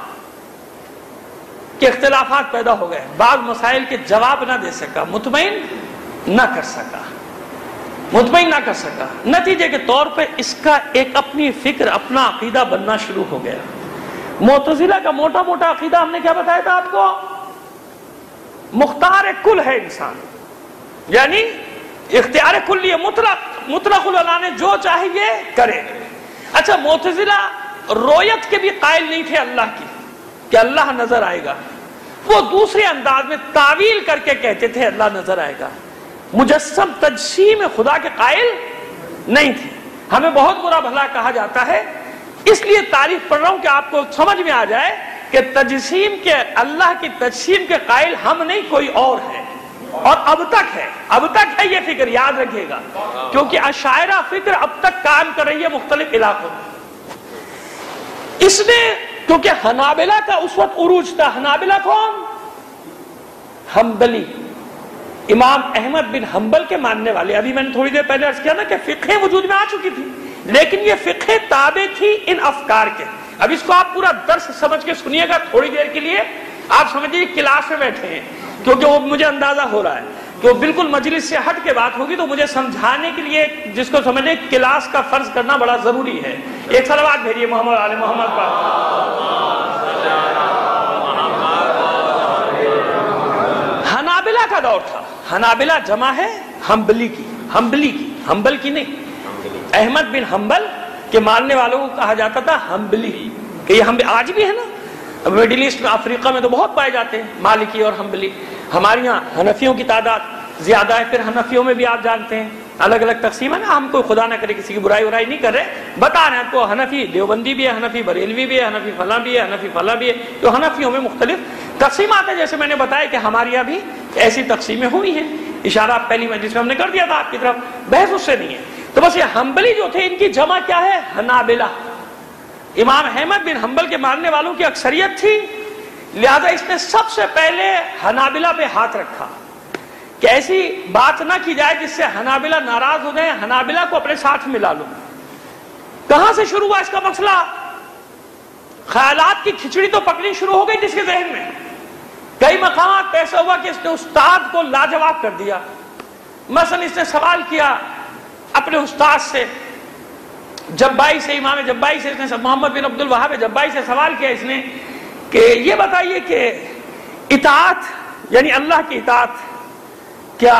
کہ اختلافات پیدا ہو گئے، بعض مسائل کے جواب نہ دے سکا، مطمئن نہ کر سکا مطمئن نہ کر سکا نتیجے کے طور پہ اس کا ایک اپنی فکر، اپنا عقیدہ بننا شروع ہو گیا۔ معتزلہ کا موٹا موٹا عقیدہ ہم نے کیا بتایا تھا آپ کو؟ مختار کل ہے انسان، یعنی اختیار کلی ہے، مطلق مطلق اللہ نے جو چاہیے کرے۔ اچھا، معتزلہ رویت کے بھی قائل نہیں تھے اللہ کی کہ اللہ نظر آئے گا، وہ دوسرے انداز میں تعویل کر کے کہتے تھے اللہ نظر آئے گا، مجسم تجسیم خدا کے قائل نہیں تھے۔ ہمیں بہت برا بھلا کہا جاتا ہے، اس لیے تعریف پڑھ رہا ہوں کہ آپ کو سمجھ میں آ جائے کہ تجسیم کے، اللہ کی تجسیم کے قائل ہم نہیں، کوئی اور ہے، اور اب تک ہے اب تک ہے یہ فکر، یاد رکھیے گا، کیونکہ اشاعرہ فکر اب تک کام کر رہی ہے مختلف علاقوں میں۔ اس نے، کیونکہ حنابلہ کا اس وقت عروج تھا، حنابلہ کون؟ حنبلی، امام احمد بن حنبل کے ماننے والے۔ ابھی میں نے تھوڑی دیر پہلے عرض کیا نا کہ فقہ وجود میں آ چکی تھی، لیکن یہ فقہ تابع تھی ان افکار کے۔ اب اس کو آپ پورا درس سمجھ کے سنیے گا، تھوڑی دیر کے لیے آپ سمجھیے کلاس میں بیٹھے ہیں، کیونکہ وہ مجھے اندازہ ہو رہا ہے کہ وہ بالکل مجلس سے ہٹ کے بات ہوگی، تو مجھے سمجھانے کے لیے جس کو سمجھنے کلاس کا فرض کرنا بڑا ضروری ہے۔ ایک صلوات بھیجیے محمد آل محمد پر۔ حنابلہ کا دور تھا، حنابلہ جمع ہے حنبلی کی، حنبلی کی، حنبل کی نہیں۔ احمد بن حنبل کے ماننے والوں کو کہا جاتا تھا حنبلی، کہ یہ ہم آج بھی ہے نا، مڈل ایسٹ میں، افریقہ میں تو بہت پائے جاتے ہیں مالکی اور حنبلی۔ ہمارے یہاں حنفیوں کی تعداد زیادہ ہے، پھر حنفیوں میں بھی آپ جانتے ہیں الگ الگ تقسیم ہے نا، ہم کوئی خدا نہ کرے کسی کی برائی برائی نہیں کر رہے، بتا رہے ہیں آپ کو، حنفی دیوبندی بھی ہے، حنفی بریلوی بھی ہے، حنفی فلاں بھی ہے، حنفی فلاں بھی ہے، تو حنفیوں میں مختلف تقسیمات ہیں، جیسے میں نے بتایا کہ ہمارے یہاں بھی ایسی تقسیمیں ہوئی ہیں، اشارہ پہلی مجلس میں ہم نے کر دیا تھا آپ کی طرف، بحث اس سے نہیں ہے۔ تو بس یہ حنبلی جو تھے، ان کی جمع کیا ہے؟ حنابلہ۔ امام احمد بن حنبل کے ماننے والوں کی اکثریت تھی، لہذا اس نے سب سے پہلے حنابلہ پہ ہاتھ رکھا کہ ایسی بات نہ کی جائے جس سے حنابلہ ناراض ہو جائیں، حنابلہ کو اپنے ساتھ ملا لوں۔ کہاں سے شروع ہوا اس کا مسئلہ؟ خیالات کی کھچڑی تو پکڑی شروع ہو گئی جس کے ذہن میں، کئی مقامات پہ ایسا ہوا کہ اس نے استاد کو لاجواب کر دیا۔ مثلا اس نے سوال کیا اپنے استاد سے، جبائی سے، امام جبائی سے، اس نے محمد بن عبد الوہاب جبائی سے سوال کیا اس نے کہ یہ بتائیے کہ اطاعت یعنی اللہ کی اطاعت کیا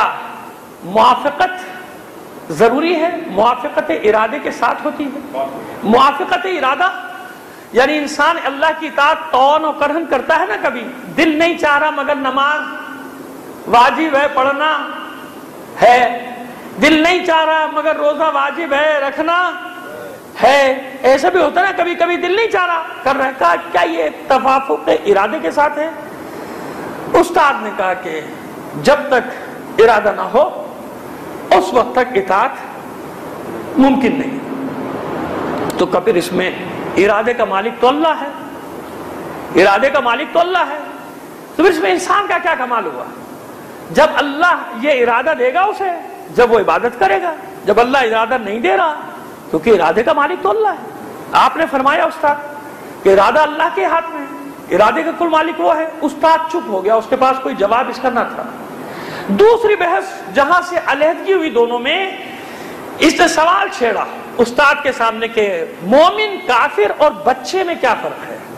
موافقت ضروری ہے؟ موافقت ارادے کے ساتھ ہوتی ہے؟ موافقت ارادہ یعنی انسان اللہ کی اطاعت طوعاً و کرہن کرتا ہے نا، کبھی دل نہیں چاہ رہا مگر نماز واجب ہے پڑھنا ہے، دل نہیں چاہ رہا مگر روزہ واجب ہے رکھنا ہے، ایسا بھی ہوتا ہے نا، کبھی کبھی دل نہیں چاہ رہا کر رہا ہے، کہا کیا یہ توافق ارادے کے ساتھ ہے؟ استاد نے کہا کہ جب تک ارادہ نہ ہو اس وقت تک اطاعت ممکن نہیں۔ تو پھر اس میں ارادے کا مالک تو اللہ ہے، ارادے کا مالک تو اللہ ہے، تو پھر اس میں انسان کا کیا کمال ہوا؟ جب اللہ یہ ارادہ دے گا اسے، جب وہ عبادت کرے گا. جب اللہ ارادہ نہیں دے رہا، کیونکہ ارادے کا مالک تو اللہ ہے. آپ نے فرمایا استاد کہ ارادہ اللہ کے ہاتھ میں ہے، ارادے کا کل مالک وہ ہے. استاد چپ ہو گیا، اس کے پاس کوئی جواب اس کا نہ تھا. دوسری بحث جہاں سے علیحدگی ہوئی دونوں میں، اس نے سوال چھیڑا استاد کے سامنے کہ مومن کافر اور بچے میں کیا فرق ہے؟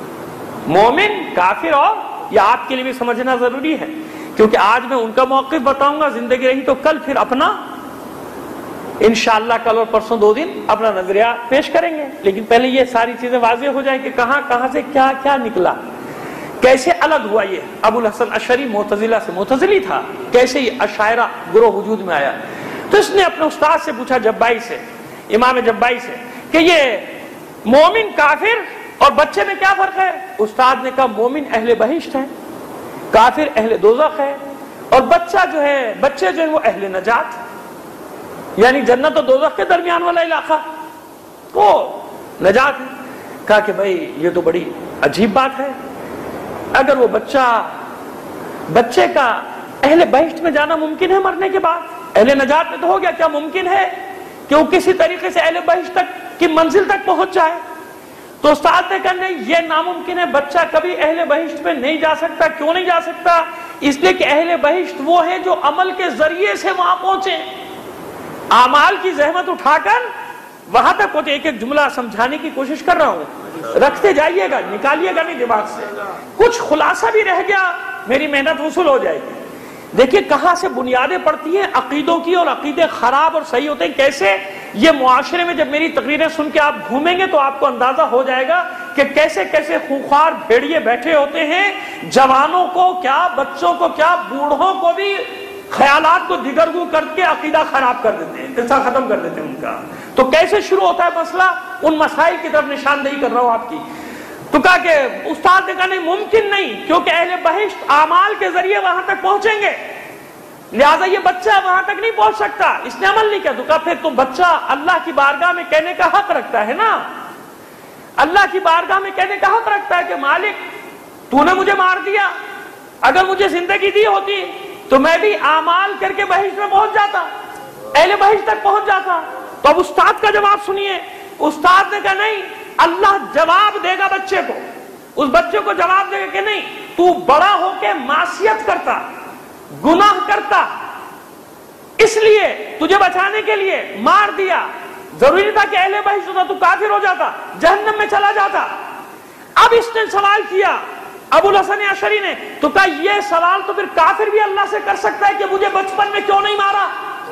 مومن کافر اور، یہ آپ کے لیے بھی سمجھنا ضروری ہے کیونکہ آج میں ان کا موقف بتاؤں گا، زندگی رہی تو کل پھر اپنا انشاءاللہ کل اور پرسوں دو دن اپنا نظریہ پیش کریں گے. لیکن پہلے یہ ساری چیزیں واضح ہو جائیں کہ کہاں کہاں سے کیا کیا نکلا، کیسے الگ ہوا. یہ ابو الحسن اشعری معتزلہ سے معتزلی تھا، کیسے یہ اشاعرہ گروہ وجود میں آیا. تو اس نے اپنے استاد سے پوچھا، جبائی سے، امام جبائی سے، کہ یہ مومن کافر اور بچے میں کیا فرق ہے؟ استاد نے کہا مومن اہل بہشت ہے، کافر اہل دوزخ ہے، اور بچہ جو ہے بچے جو ہے وہ اہل نجات، یعنی جنت و دوزخ کے درمیان والا علاقہ وہ نجات ہے. کہا کہ بھائی یہ تو بڑی عجیب بات ہے، اگر وہ بچہ بچے کا اہل بہشت میں جانا ممکن ہے مرنے کے بعد، اہل نجات میں تو ہو گیا، کیا ممکن ہے کہ وہ کسی طریقے سے اہل بہشت تک کی منزل تک پہنچ جائے؟ تو استاد نے کہا نہیں، یہ ناممکن ہے، بچہ کبھی اہل بہشت میں نہیں جا سکتا. کیوں نہیں جا سکتا؟ اس لیے کہ اہل بہشت وہ ہے جو عمل کے ذریعے سے وہاں پہنچے، اعمال کی زحمت اٹھا کر وہاں تک پہنچے. ایک ایک جملہ سمجھانے کی کوشش کر رہا ہوں، رکھتے جائیے گا، نکالیے گا نہیں دماغ سے. کچھ خلاصہ بھی رہ گیا میری محنت وصول ہو جائے گی. دیکھیے کہاں سے بنیادیں پڑتی ہیں عقیدوں کی، اور عقیدے خراب اور صحیح ہوتے ہیں کیسے. یہ معاشرے میں جب میری تقریریں سن کے آپ گھومیں گے تو آپ کو اندازہ ہو جائے گا کہ کیسے کیسے خونخوار بھیڑیے بیٹھے ہوتے ہیں، جوانوں کو کیا، بچوں کو کیا، بوڑھوں کو بھی خیالات کو دیگرگو کر کے عقیدہ خراب کر دیتے ہیں، قصہ ختم کر دیتے ہیں ان کا. تو کیسے شروع ہوتا ہے مسئلہ؟ ان مسائل کی طرف نشاندہی کر رہا ہوں آپ کی. تو کہا کہ استاد نے کہا نہیں، ممکن نہیں، کیونکہ اہل بہشت اعمال کے ذریعے وہاں تک پہنچیں گے، لہٰذا یہ بچہ وہاں تک نہیں پہنچ سکتا. اس نے عمل نہیں کیا. تو کہا پھر تو بچہ اللہ کی بارگاہ میں کہنے کا حق رکھتا ہے نا، اللہ کی بارگاہ میں کہنے کا حق رکھتا ہے کہ مالک تو نے مجھے مار دیا، اگر مجھے زندگی دی ہوتی تو میں بھی اعمال کر کے بہشت میں پہنچ جاتا، اہل بہشت تک پہنچ جاتا. تو اب استاد کا جواب سنیے. استاد نے کہا نہیں، اللہ جواب دے گا بچے کو، اس بچے کو جواب دے گا کہ نہیں، تو بڑا ہو کے معصیت کرتا، گناہ کرتا، اس لیے تجھے بچانے کے لیے مار دیا. ضروری تھا کہ اہل بہشت ہوتا، تو کافر ہو جاتا، جہنم میں چلا جاتا. اب اس نے سوال کیا ابو الحسن اشعری نے، تو کہا یہ سوال تو پھر کافر بھی اللہ سے کر سکتا ہے کہ مجھے بچپن میں کیوں نہیں مارا.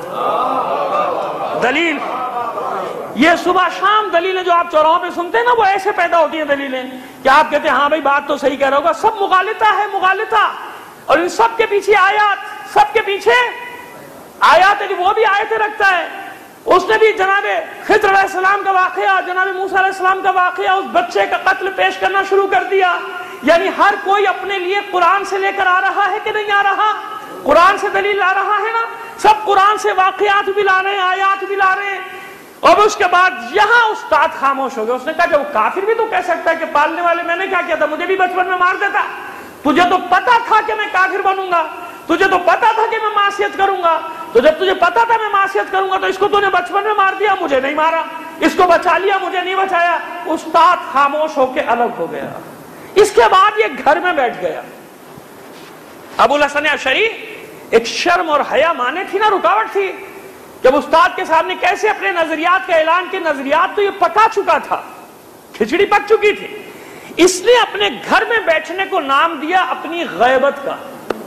دلیل یہ صبح شام دلیلیں جو آپ چوراہوں پہ سنتے ہیں نا، وہ ایسے پیدا ہوتی ہیں دلیلیں کہ آپ کہتے ہیں ہاں بھائی بات تو صحیح کہہ رہا ہوگا. سب مغالطہ ہے، مغالطہ. اور ان سب کے پیچھے آیات، سب کے پیچھے آیات، وہ بھی آیتیں رکھتا ہے. اس نے بھی جناب خضر علیہ السلام کا واقعہ، جناب موسیٰ علیہ السلام کا واقعہ، اس بچے کا قتل پیش کرنا شروع کر دیا. یعنی ہر کوئی اپنے لیے قرآن سے لے کر آ رہا ہے کہ نہیں آ رہا؟ قرآن سے دلیل لا رہا ہے نا. سب قرآن سے واقعات بھی لا رہے ہیں، آیات بھی لا رہے ہیں. اور اس کے بعد یہاں استاد خاموش ہو گیا. اس نے کہا کہ وہ کافر بھی تو کہہ سکتا ہے کہ پالنے والے میں نے کیا کیا تھا، مجھے بھی بچپن میں مار دیتا. تجھے تو پتا تھا کہ میں کافر بنوں گا، تجھے تو پتا تھا کہ میں معصیت کروں گا، تو جب تجھے پتا تھا میں معصیت کروں گا تو اس کو تو نے بچپن میں مار دیا، مجھے نہیں مارا. اس کو بچا لیا، مجھے نہیں بچایا. استاد خاموش ہو کے الگ ہو گیا. اس کے بعد یہ گھر میں بیٹھ گیا. ابو الحسن اشعری ایک شرم اور حیا مانے تھی نا، رکاوٹ تھی. جب استاد کے سامنے کیسے اپنے نظریات کا اعلان کے، نظریات تو یہ پکا چکا تھا، کھچڑی پک چکی تھی. اس نے اپنے گھر میں بیٹھنے کو نام دیا اپنی غیبت کا.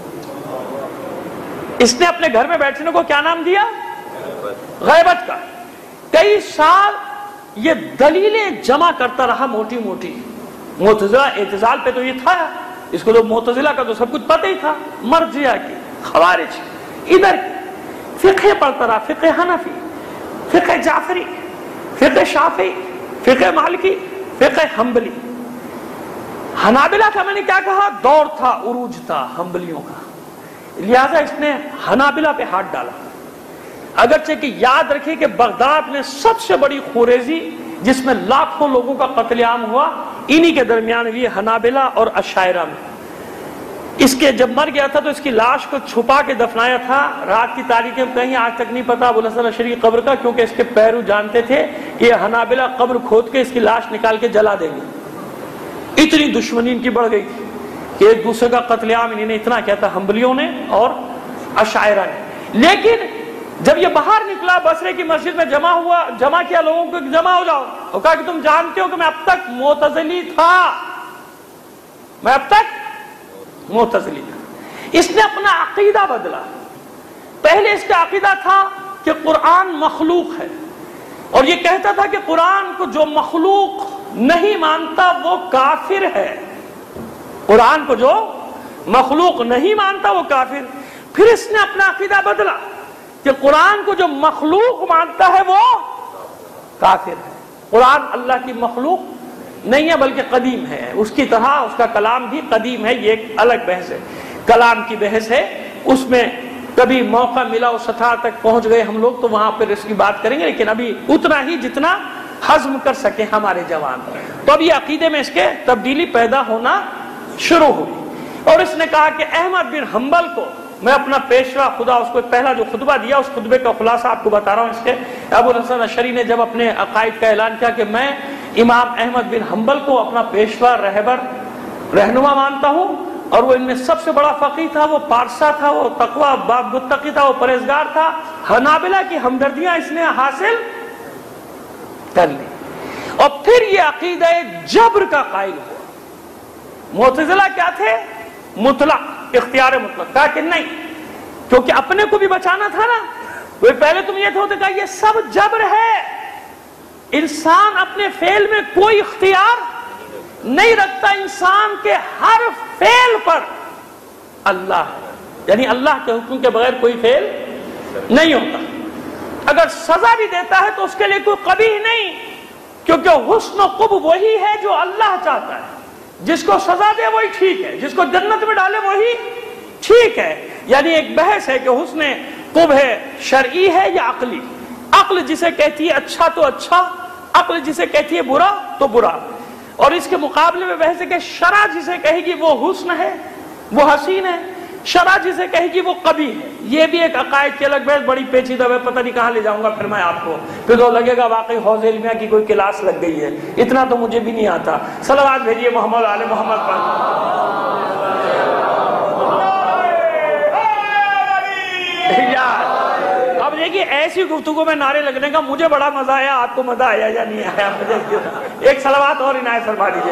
اس نے اپنے گھر میں بیٹھنے کو کیا نام دیا؟ غیبت کا. کئی سال یہ دلیلیں جمع کرتا رہا موٹی موٹی. معتزلہ اعتزال پہ تو یہ تھا، اس کو تو معتزلہ کا تو سب کچھ پتہ ہی تھا، مرجئہ کی، خوارج کی، ادھر کی. فقہ پڑھتا رہا، فقہ حنفی، فقہ جعفری، فقہ شافعی، فقہ مالکی، فقہ حنبلی. حنابلہ کا میں نے کیا کہا، دور تھا، عروج تھا حنبلیوں کا، لہذا اس نے حنابلہ پہ ہاتھ ڈالا. اگرچہ کہ یاد رکھیں کہ بغداد میں سب سے بڑی خوریزی جس میں لاکھوں لوگوں کا قتل عام ہوا، انہی کے درمیان ہوئی، حنابلہ اور اشاعرہ میں. اس کے جب مر گیا تھا تو اس کی لاش کو چھپا کے دفنایا تھا رات کی تاریخیں کہیں آج تک نہیں پتا ابو الحسن اشعری کی قبر کا، کیونکہ اس کے پیرو جانتے تھے کہ یہ حنابلہ قبر کھود کے اس کی لاش نکال کے جلا دیں گے۔ اتنی دشمنی ان کی بڑھ گئی تھی کہ ایک دوسرے کا قتل عام انہیں اتنا کیا تھا، حنبلیوں نے اور اشاعرہ نے۔ لیکن جب یہ باہر نکلا بصرے کی مسجد میں جمع ہوا، جمع کیا لوگوں کو کہ جمع ہو جاؤ، اور کہا کہ تم جانتے ہو کہ میں اب تک معتزلی تھا، میں اب تک معتزلی تھا۔ اس نے اپنا عقیدہ بدلا۔ پہلے اس کا عقیدہ تھا کہ قرآن مخلوق ہے، اور یہ کہتا تھا کہ قرآن کو جو مخلوق نہیں مانتا وہ کافر ہے، قرآن کو جو مخلوق نہیں مانتا وہ کافر۔ پھر اس نے اپنا عقیدہ بدلا کہ قرآن کو جو مخلوق مانتا ہے وہ کافر ہے، قرآن اللہ کی مخلوق نہیں ہے بلکہ قدیم ہے، اس کی طرح اس کا کلام بھی قدیم ہے۔ یہ ایک الگ بحث ہے، کلام کی بحث ہے، اس میں کبھی موقع ملا اس سطح تک پہنچ گئے ہم لوگ تو وہاں پر اس کی بات کریں گے، لیکن ابھی اتنا ہی جتنا ہضم کر سکے ہمارے جوان۔ تو اب یہ عقیدے میں اس کے تبدیلی پیدا ہونا شروع ہوئی، اور اس نے کہا کہ احمد بن حنبل کو میں اپنا پیشوا خدا، اس کو پہلا جو خطبہ دیا اس خطبے کا خلاصہ آپ کو بتا رہا ہوں۔ اس کے ابو الحسن اشعری نے جب اپنے عقائد کا اعلان کیا کہ میں امام احمد بن حنبل کو اپنا پیشوا، رہبر، رہنما مانتا ہوں، اور وہ ان میں سب سے بڑا فقیہ تھا، وہ پارسا تھا، وہ تقوی متقی تھا، وہ پرہیزگار تھا، حنابلہ کی ہمدردیاں اس نے حاصل کر لی، اور پھر یہ عقیدہ جبر کا قائل ہوا۔ معتزلہ کیا تھے؟ مطلق، اختیار مطلق، کہا کہ نہیں، کیونکہ اپنے کو بھی بچانا تھا نا، وہ پہلے تم یہ تھے کہ یہ سب جبر ہے، انسان اپنے فعل میں کوئی اختیار نہیں رکھتا، انسان کے ہر فعل پر اللہ ہے، یعنی اللہ کے حکم کے بغیر کوئی فعل نہیں ہوتا۔ اگر سزا بھی دیتا ہے تو اس کے لیے کوئی قبیح نہیں، کیونکہ حسن و قبح وہی ہے جو اللہ چاہتا ہے، جس کو سزا دے وہی ٹھیک ہے، جس کو جنت میں ڈالے وہی ٹھیک ہے۔ یعنی ایک بحث ہے کہ حسن قبح شرعی ہے یا عقلی۔ عقل جسے کہتی ہے اچھا تو اچھا، عقل جسے کہتی ہے برا تو برا، اور اس کے مقابلے میں بحث ہے کہ شرع جسے کہے گی وہ حسن ہے، وہ حسین ہے، شرع جسے کہے گی وہ قبیح ہے۔ یہ بھی ایک عقائد کی الگ بحث، بڑی پیچیدہ ہے، پتہ نہیں کہاں لے جاؤں گا پھر میں آپ کو، پھر تو لگے گا واقعی حوض علمیہ کی کوئی کلاس لگ گئی ہے، اتنا تو مجھے بھی نہیں آتا۔ صلوات بھیجیے محمد آل محمد پر۔ اب دیکھیے ایسی گفتگو میں نعرے لگنے کا مجھے بڑا مزہ آیا، آپ کو مزہ آیا یا نہیں آیا؟ ایک صلوات اور عنایت فرما دیجیے۔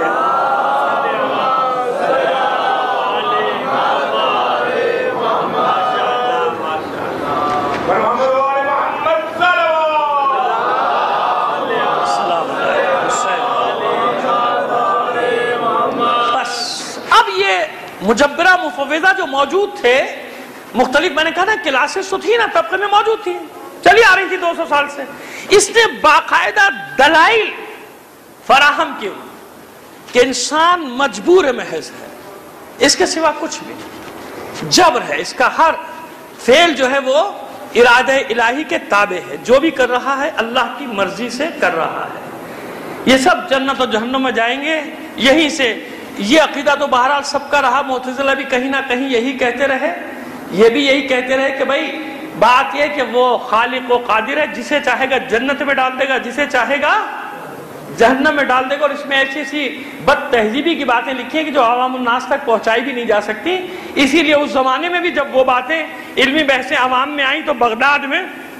بس اب یہ مجبرہ مفوضہ جو موجود تھے، مختلف، میں نے کہا نا کلاسز تو تھی نا، طبقے میں موجود تھی، چلی آ رہی تھی دو سو سال سے، اس نے باقاعدہ دلائل فراہم کیے کہ انسان مجبور محض ہے، اس کے سوا کچھ بھی نہیں، جبر ہے، اس کا ہر فعل جو ہے وہ ارادہ الہی کے تابع ہے، جو بھی کر رہا ہے اللہ کی مرضی سے کر رہا ہے۔ یہ سب جنت و جہنم میں جائیں گے یہیں سے۔ یہ عقیدہ تو بہرحال سب کا رہا، معتزلہ بھی کہیں نہ کہیں یہی کہتے رہے، یہ بھی یہی کہتے رہے کہ بھائی بات یہ کہ وہ خالق و قادر ہے، جسے چاہے گا جنت میں ڈال دے گا، جسے چاہے گا جہنم میں ڈال دے گا، اور اس میں ایسی ایسی بد تہذیبی کی باتیں لکھی ہیں کہ جو عوام الناس تک پہنچائی بھی نہیں جا سکتی۔ اسی لیے اس زمانے میں بھی جب وہ باتیں علمی بحثیں عوام میں آئیں تو بغداد میں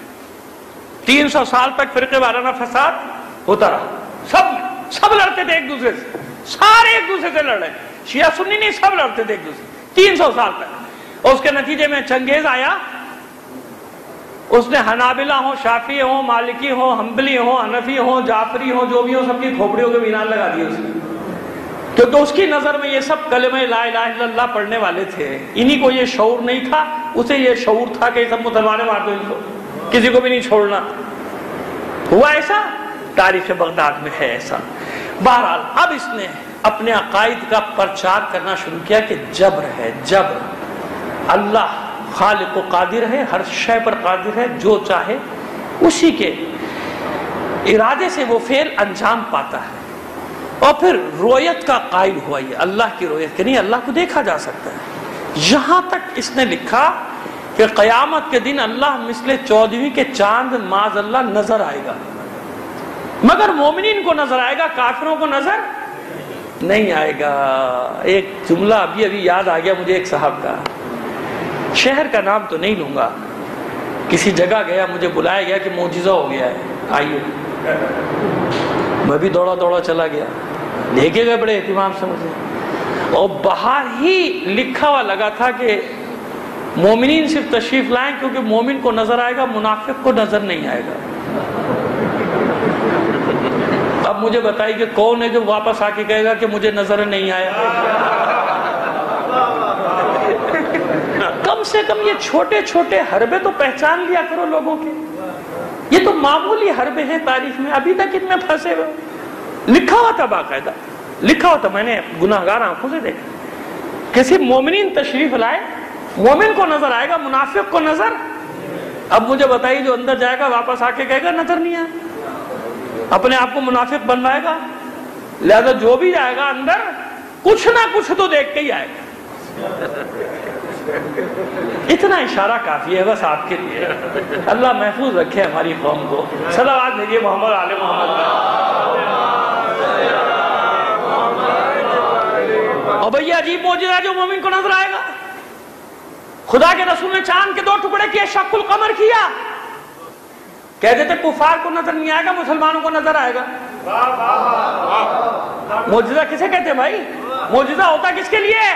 تین سو سال تک فرقے وارانہ فساد ہوتا رہا، سب سب لڑتے تھے ایک دوسرے سے، سارے ایک دوسرے سے لڑ رہے، شیعہ سنی نہیں، سب لڑتے تھے ایک دوسرے تین سو سال تک، اور اس کے نتیجے میں چنگیز آیا، اس نے حنابلہ ہوں، شافعی ہوں، مالکی ہوں، حنبلی ہوں، حنفی ہوں، جعفری ہوں، جو بھی ہوں، سب کی کھوپڑیوں کے مینار لگا دیے اس نے، کیونکہ اس کی نظر میں یہ سب کلمہ لا الہ الا اللہ پڑھنے والے تھے، انہی کو یہ شعور نہیں تھا، اسے یہ شعور تھا کہ یہ سب مسلمانیں مار دو ان کو، کسی کو بھی نہیں چھوڑنا۔ ہوا ایسا؟ تاریخ بغداد میں ہے ایسا۔ بہرحال اب اس نے اپنے عقائد کا پرچار کرنا شروع کیا کہ جبر ہے، جبر، اللہ خالق و قادر ہے، ہر شے پر قادر ہے، جو چاہے اسی کے ارادے سے وہ فعل انجام پاتا ہے۔ اور پھر رویت کا قائل ہوا، یہ اللہ کی رویت کہ نہیں، اللہ کو دیکھا جا سکتا ہے، یہاں تک اس نے لکھا کہ قیامت کے دن اللہ مثل چودھویں کے چاند معاذ اللہ نظر آئے گا، مگر مومنین کو نظر آئے گا، کافروں کو نظر نہیں آئے گا۔ ایک جملہ ابھی ابھی یاد آ گیا مجھے ایک صاحب کا، شہر کا نام تو نہیں لوں گا، کسی جگہ گیا، مجھے بلایا گیا کہ معجزہ ہو گیا ہے، آئیے۔ میں بھی دوڑا دوڑا چلا گیا، دیکھے گئے بڑے اہتمام سے مجھے، اور باہر ہی لکھا ہوا لگا تھا کہ مومنین صرف تشریف لائیں کیونکہ مومن کو نظر آئے گا، منافق کو نظر نہیں آئے گا۔ اب مجھے بتائیے کہ کون ہے جو واپس آ کے کہے گا کہ مجھے نظر نہیں آیا؟ کم سے کم یہ چھوٹے چھوٹے حربے تو پہچان لیا کرو لوگوں کے، یہ تو معمولی حربے ہیں تاریخ میں، ابھی تک ان میں پھنسے ہوئے۔ لکھا ہوا تھا باقاعدہ، لکھا ہوا تھا، میں نے گناہگار آنکھوں سے دیکھا، کسی مومنین تشریف لائے، مومن کو نظر آئے گا، منافق کو نظر۔ اب مجھے بتائیے جو اندر جائے گا واپس آ کے کہے گا نظر نہیں آیا، اپنے آپ کو منافق بنوائے گا۔ لہذا جو بھی جائے گا اندر کچھ نہ کچھ تو دیکھ کے ہی آئے گا۔ اتنا اشارہ کافی ہے بس آپ کے لیے۔ اللہ محفوظ رکھے ہماری قوم کو۔ صلوات بھیجیے محمد آل محمد۔ اور بھئی عجیب معجزہ جو مومن کو نظر آئے گا، خدا کے رسول نے چاند کے دو ٹکڑے کیے، شق القمر کیا، کہہ دیتے کفار کو نظر نہیں آئے گا، مسلمانوں کو نظر آئے گا۔ معجزہ کسے کہتے ہیں بھائی؟ معجزہ ہوتا کس کے لیے؟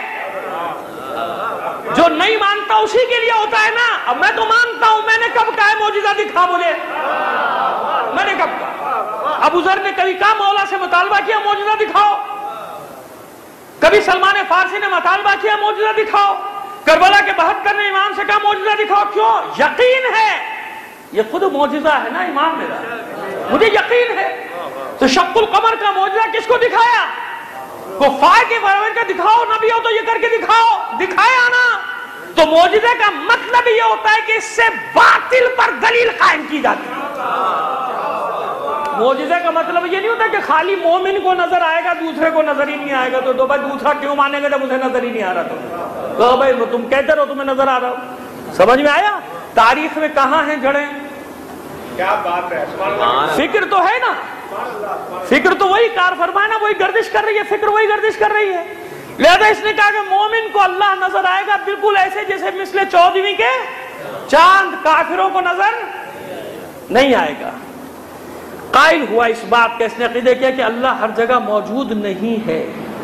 جو نہیں مانتا اسی کے لیے ہوتا ہے نا۔ اب میں تو مانتا ہوں، میں نے کب کہا ہے معجزہ دکھا مجھے؟ میں نے کب کہا؟ ابو ذر نے کبھی کہا مولا سے مطالبہ کیا معجزہ دکھاؤ؟ کبھی سلمان فارسی نے مطالبہ کیا معجزہ دکھاؤ؟ کربلا کے بہتر نے امام سے کہا معجزہ دکھاؤ؟ کیوں؟ یقین ہے، یہ خود معجزہ ہے نا امام میرا، مجھے یقین ہے۔ تو شق القمر کا معجزہ کس کو دکھایا؟ کفار کے بارے کا دکھاؤ، نبی ہو تو یہ کر کے دکھاؤ، دکھایا نا۔ تو معجزے کا مطلب یہ ہوتا ہے کہ اس سے باطل پر دلیل قائم کی جاتی ہے۔ معجزے کا مطلب یہ نہیں ہوتا کہ خالی مومن کو نظر آئے گا، دوسرے کو نظر ہی نہیں آئے گا، تو دو بھائی دوسرا کیوں مانے گا جب اسے نظر ہی نہیں آ رہا؟ تو کہو بھائی تم کہتے رہو تمہیں نظر آ رہا ہو۔ سمجھ میں آیا؟ تاریخ میں کہاں ہیں جڑیں؟ کیا بات ہے، فکر تو ہے نا، فکر تو وہی کار فرما ہے نا، وہی گردش کر رہی ہے، فکر وہی گردش کر رہی ہے۔ لہذا اس نے کہا کہ مومن کو اللہ نظر آئے گا بالکل ایسے جیسے مثل چودھویں کے چاند، کافروں کو نظر نہیں آئے گا۔ قائل ہوا اس بات کا، اس نے عقیدہ کیا کہ اللہ ہر جگہ موجود نہیں ہے۔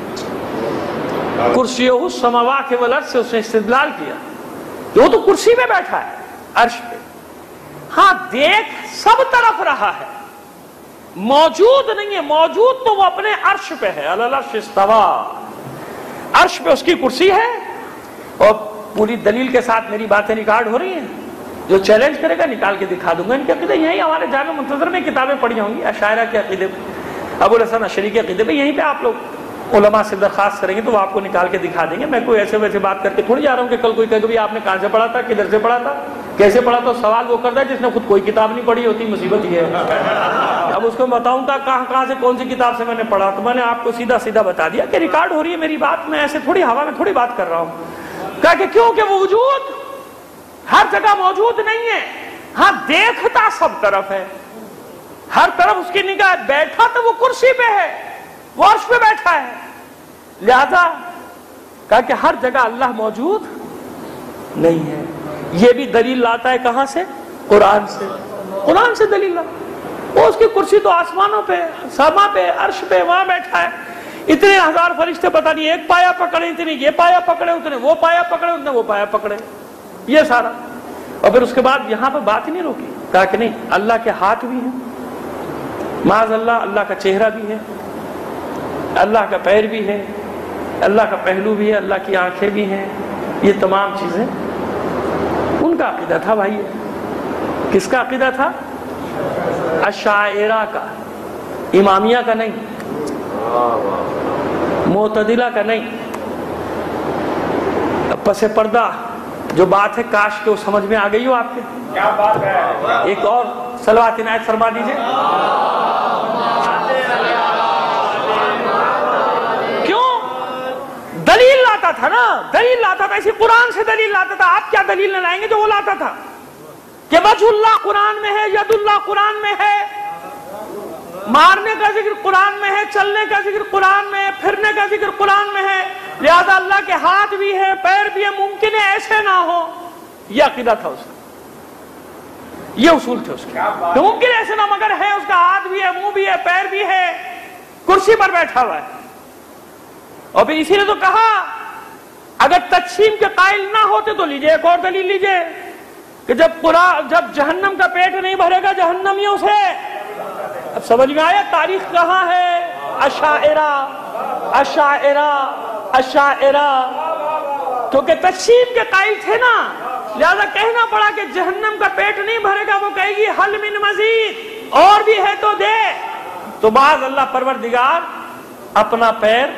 کرسیہ السماوات والارض سے اس نے استدلال کیا کہ وہ تو کرسی میں بیٹھا ہے، عرش پہ، ہاں دیکھ سب طرف رہا ہے، موجود نہیں ہے۔ موجود تو وہ اپنے عرش پہ ہے، علی العرش استویٰ، عرش پہ اس کی کرسی ہے۔ اور پوری دلیل کے ساتھ میری باتیں ریکارڈ ہو رہی ہیں، جو چیلنج کرے گا نکال کے دکھا دوں گا۔ ان کے عقیدے یہیں ہمارے جامع منتظر میں کتابیں پڑھی ہوں گی، اشاعرہ کے عقیدے، ابو الحسن اشعری کے عقیدے پہ، یہیں پہ آپ لوگ علماء سے درخواست کریں گے تو وہ آپ کو نکال کے دکھا دیں گے۔ میں کوئی ایسے ویسے بات کر کے تھوڑی جا رہا ہوں کہ کل کوئی کہے کہ آپ نے کہاں سے پڑھا تھا، کدھر سے پڑھا تھا، کیسے پڑھا تھا۔ سوال وہ کرتا ہے جس نے خود کوئی کتاب نہیں پڑھی ہوتی، مصیبت یہ ہے۔ اب اس کو بتاؤں گا کہاں کہاں سے کون سی کتاب سے میں نے پڑھا، تو میں نے آپ کو سیدھا سیدھا بتا دیا کہ ریکارڈ ہو رہی ہے میری بات، میں ایسے تھوڑی ہوا میں تھوڑی بات کر رہا ہوں۔ کہا کہ کیوں کہ وہ وجود ہر جگہ موجود نہیں ہے، ہاں دیکھتا سب طرف ہے، ہر طرف اس کی نگاہ، بیٹھا تو وہ کرسی پہ ہے، وہ عرش پہ بیٹھا ہے۔ لہذا کہا کہ ہر جگہ اللہ موجود نہیں ہے۔ یہ بھی دلیل لاتا ہے کہاں سے؟ قرآن سے، قرآن سے دلیل لاتا، وہ اس کی کرسی تو آسمانوں پہ، سما پہ، عرش پہ، وہاں بیٹھا ہے۔ اتنے ہزار فرشتے پتہ نہیں ایک پایا پکڑے، اتنے یہ پایا پکڑے، اتنے وہ پایا پکڑے، اتنے وہ پایا پکڑے، یہ سارا۔ اور پھر اس کے بعد یہاں پہ بات ہی نہیں روکی، کہا کہ نہیں اللہ کے ہاتھ بھی ہیں، معاذ اللہ اللہ کا چہرہ بھی ہے، اللہ کا پیر بھی ہے، اللہ کا پہلو بھی ہے، اللہ کی آنکھیں بھی ہیں، یہ تمام چیزیں ان کا عقیدہ تھا بھائی۔ کس کا عقیدہ تھا؟ اشاعرہ کا، امامیہ کا نہیں، معتدلہ کا نہیں۔ پس پردہ جو بات ہے کاش کہ وہ سمجھ میں آ گئی ہو آپ کے۔ کیا بات ہے، ایک اور صلوات عنایت فرما دیجئے۔ کیوں؟ دلیل لاتا لاتا تھا نا، دلیل لاتا تھا، اسی قرآن سے دلیل لاتا تھا. آپ کیا دلیل نہ لائیں گے جو وہ لاتا تھا کہ وجہ اللہ قرآن میں ہے، ید اللہ قرآن میں ہے، مارنے کا ذکر قرآن میں ہے، چلنے کا ذکر قرآن میں ہے، پھرنے کا ذکر قرآن میں ہے، لہذا اللہ کے ہاتھ بھی ہے، پیر بھی ہے، ممکن ہے ایسے نہ ہو. یہ عقیدہ تھا اس کا، یہ اصول تھے اس کے. تو ممکن ایسے نہ، مگر ہے، اس کا ہاتھ بھی ہے، منہ بھی ہے، پیر بھی ہے، کرسی پر بیٹھا ہوا ہے. اور پھر اسی نے تو کہا اگر تقسیم کے قائل نہ ہوتے تو لیجئے ایک اور دلیل لیجئے کہ جب قرآن جب جہنم کا پیٹ نہیں بھرے گا جہنمیوں سے. اب سمجھ میں آیا تاریخ کہاں ہے؟ اشاعرہ اشاعرہ اشاعرہ، کیونکہ تقسیم کے قائل تھے نا، لہذا کہنا پڑا کہ جہنم کا پیٹ نہیں بھرے گا. وہ کہے گی حل من مزید، اور بھی ہے تو دے. تو بعض اللہ پروردگار اپنا پیر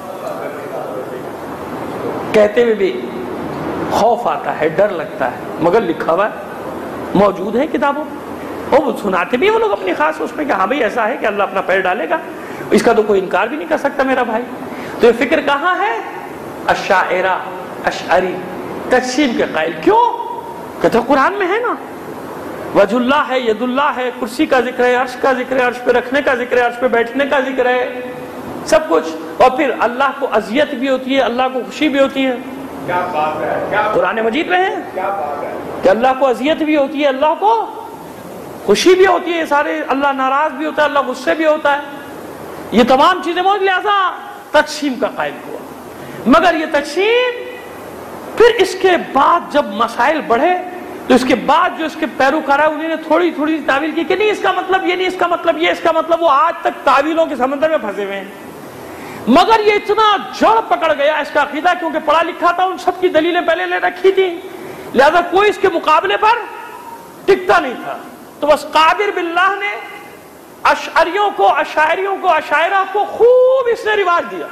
کہتے ہوئے بھی خوف آتا ہے، ڈر لگتا ہے، مگر لکھا ہوا ہے، موجود ہے کتابوں. وہ سناتے بھی وہ لوگ اپنی خاص اس میں کہ ہاں بھئی ایسا ہے کہ اللہ اپنا پیر ڈالے گا، اس کا تو کوئی انکار بھی نہیں کر سکتا میرا بھائی. تو یہ فکر کہاں ہے؟ اشاعرہ اشعری، تقسیم کے قائل. کیوں؟ کہتے قرآن میں ہے نا، وجہ اللہ ہے، ید اللہ ہے، کرسی کا ذکر ہے، عرش کا ذکر ہے، عرش پہ رکھنے کا ذکر ہے، عرش پہ بیٹھنے کا ذکر ہے، سب کچھ. اور پھر اللہ کو اذیت بھی ہوتی ہے، اللہ کو خوشی بھی ہوتی ہے. کیا بات ہے، قرآن مجید میں ہے کیا بات ہے کہ اللہ کو اذیت بھی ہوتی ہے، اللہ کو خوشی بھی ہوتی ہے، سارے اللہ ناراض بھی ہوتا ہے، اللہ غصے بھی ہوتا ہے. یہ تمام چیزیں موجود، لہذا تقسیم کا قائل ہوا. مگر یہ تقسیم پھر اس کے بعد جب مسائل بڑھے تو اس کے بعد جو اس کے پیروکار انہوں نے تھوڑی تھوڑی تعویل کی کہ نہیں اس کا مطلب یہ نہیں، اس کا مطلب یہ، اس کا مطلب وہ. آج تک تعویلوں کے سمندر میں پھنسے ہوئے ہیں. مگر یہ اتنا جڑ پکڑ گیا اس کا عقیدہ، کیونکہ پڑھا لکھا تھا، ان سب کی دلیلیں پہلے لے رکھی تھی، لہذا کوئی اس کے مقابلے پر ٹکتا نہیں تھا. تو بس قادر باللہ نے اشعریوں کو، اشاعریوں کو، اشاعرہ کو خوب اس نے رواج دیا.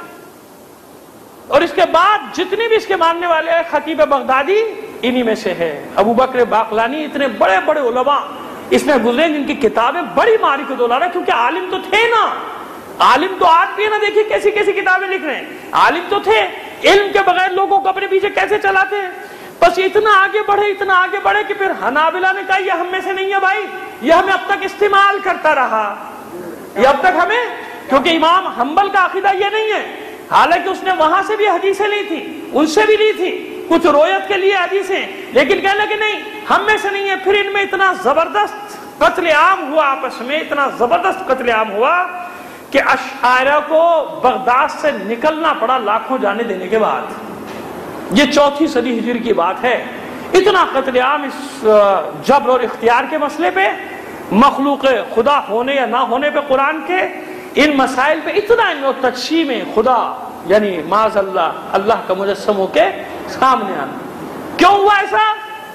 اور اس کے بعد جتنے بھی اس کے ماننے والے ہیں، خطیب بغدادی انہی میں سے ہے، ابو بکر باقلانی، اتنے بڑے بڑے علماء اس میں گزرے جن کی کتابیں بڑی معرکت دولار ہے، کیونکہ عالم تو تھے نا. عالم تو آج بھی ہے نا، دیکھیے کیسی کیسی کتابیں لکھ رہے ہیں. عالم تو تھے، علم کے بغیر لوگوں کو اپنے پیچھے کیسے چلاتے ہیں. بس اتنا آگے بڑھے اتنا آگے بڑھے کہ پھر حنابلہ نے کہا یہ ہم میں سے نہیں ہے بھائی، یہ ہمیں اب تک استعمال کرتا رہا، یہ اب تک ہمیں، کیونکہ امام حنبل کا عقیدہ یہ نہیں ہے. حالانکہ اس نے وہاں سے بھی حدیثیں لی تھی، ان سے بھی لی تھی کچھ رویت کے لیے حدیثیں، لیکن کہنے لگے نہیں ہم میں سے نہیں ہے. پھر ان میں اتنا زبردست قتل عام ہوا، آپس میں اتنا زبردست قتل عام ہوا کہ اشاعرہ کو بغداد سے نکلنا پڑا لاکھوں جانے دینے کے بعد. یہ چوتھی صدی ہجری کی بات ہے. اتنا قتل عام اس جبر اور اختیار کے مسئلے پہ، مخلوق خدا ہونے یا نہ ہونے پہ، قرآن کے ان مسائل پہ اتنا ان کو تقسیم خدا یعنی معاذ اللہ اللہ کا مجسم ہو کے سامنے آنا. کیوں ہوا ایسا؟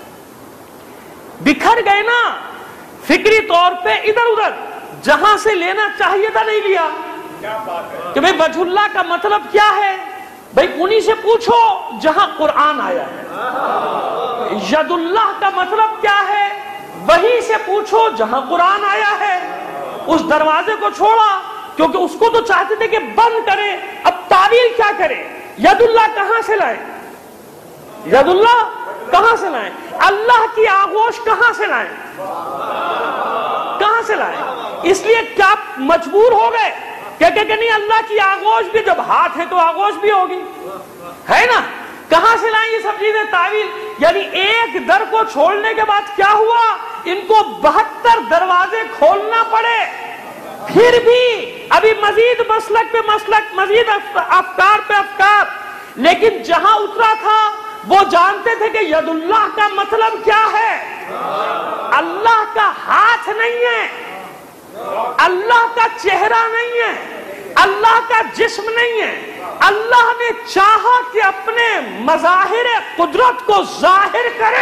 بکھر گئے نا فکری طور پہ ادھر ادھر، جہاں سے لینا چاہیے تھا نہیں لیا. کہ بھئی وجہ اللہ کا مطلب کیا ہے؟ بھئی انہی سے پوچھو جہاں قرآن آیا ہے. ید اللہ کا مطلب کیا ہے؟ وہی سے پوچھو جہاں قرآن آیا ہے. اس دروازے کو چھوڑا، کیونکہ اس کو تو چاہتے تھے کہ بند کرے. اب تعبیر کیا کرے؟ ید اللہ کہاں سے لائیں؟ ید اللہ کہاں سے لائیں؟ اللہ کی آغوش کہاں سے لائیں؟ کہاں سے لائیں؟ اس لیے کیا مجبور ہو گئے کہ کہ نہیں اللہ کی آغوش بھی، جب ہاتھ ہے تو آغوش بھی ہوگی، ہے نا. کہاں سے لائیں یہ سب چیزیں؟ تعویل. یعنی ایک در کو چھوڑنے کے بعد کیا ہوا؟ ان کو بہتر دروازے کھولنا پڑے. پھر بھی ابھی مزید مسلک پہ مسلک، مزید افکار پہ افکار. لیکن جہاں اترا تھا وہ جانتے تھے کہ ید اللہ کا مطلب کیا ہے. اللہ کا ہاتھ نہیں ہے، اللہ کا چہرہ نہیں ہے، اللہ کا جسم نہیں ہے. اللہ نے چاہا کہ اپنے مظاہر قدرت کو ظاہر کرے.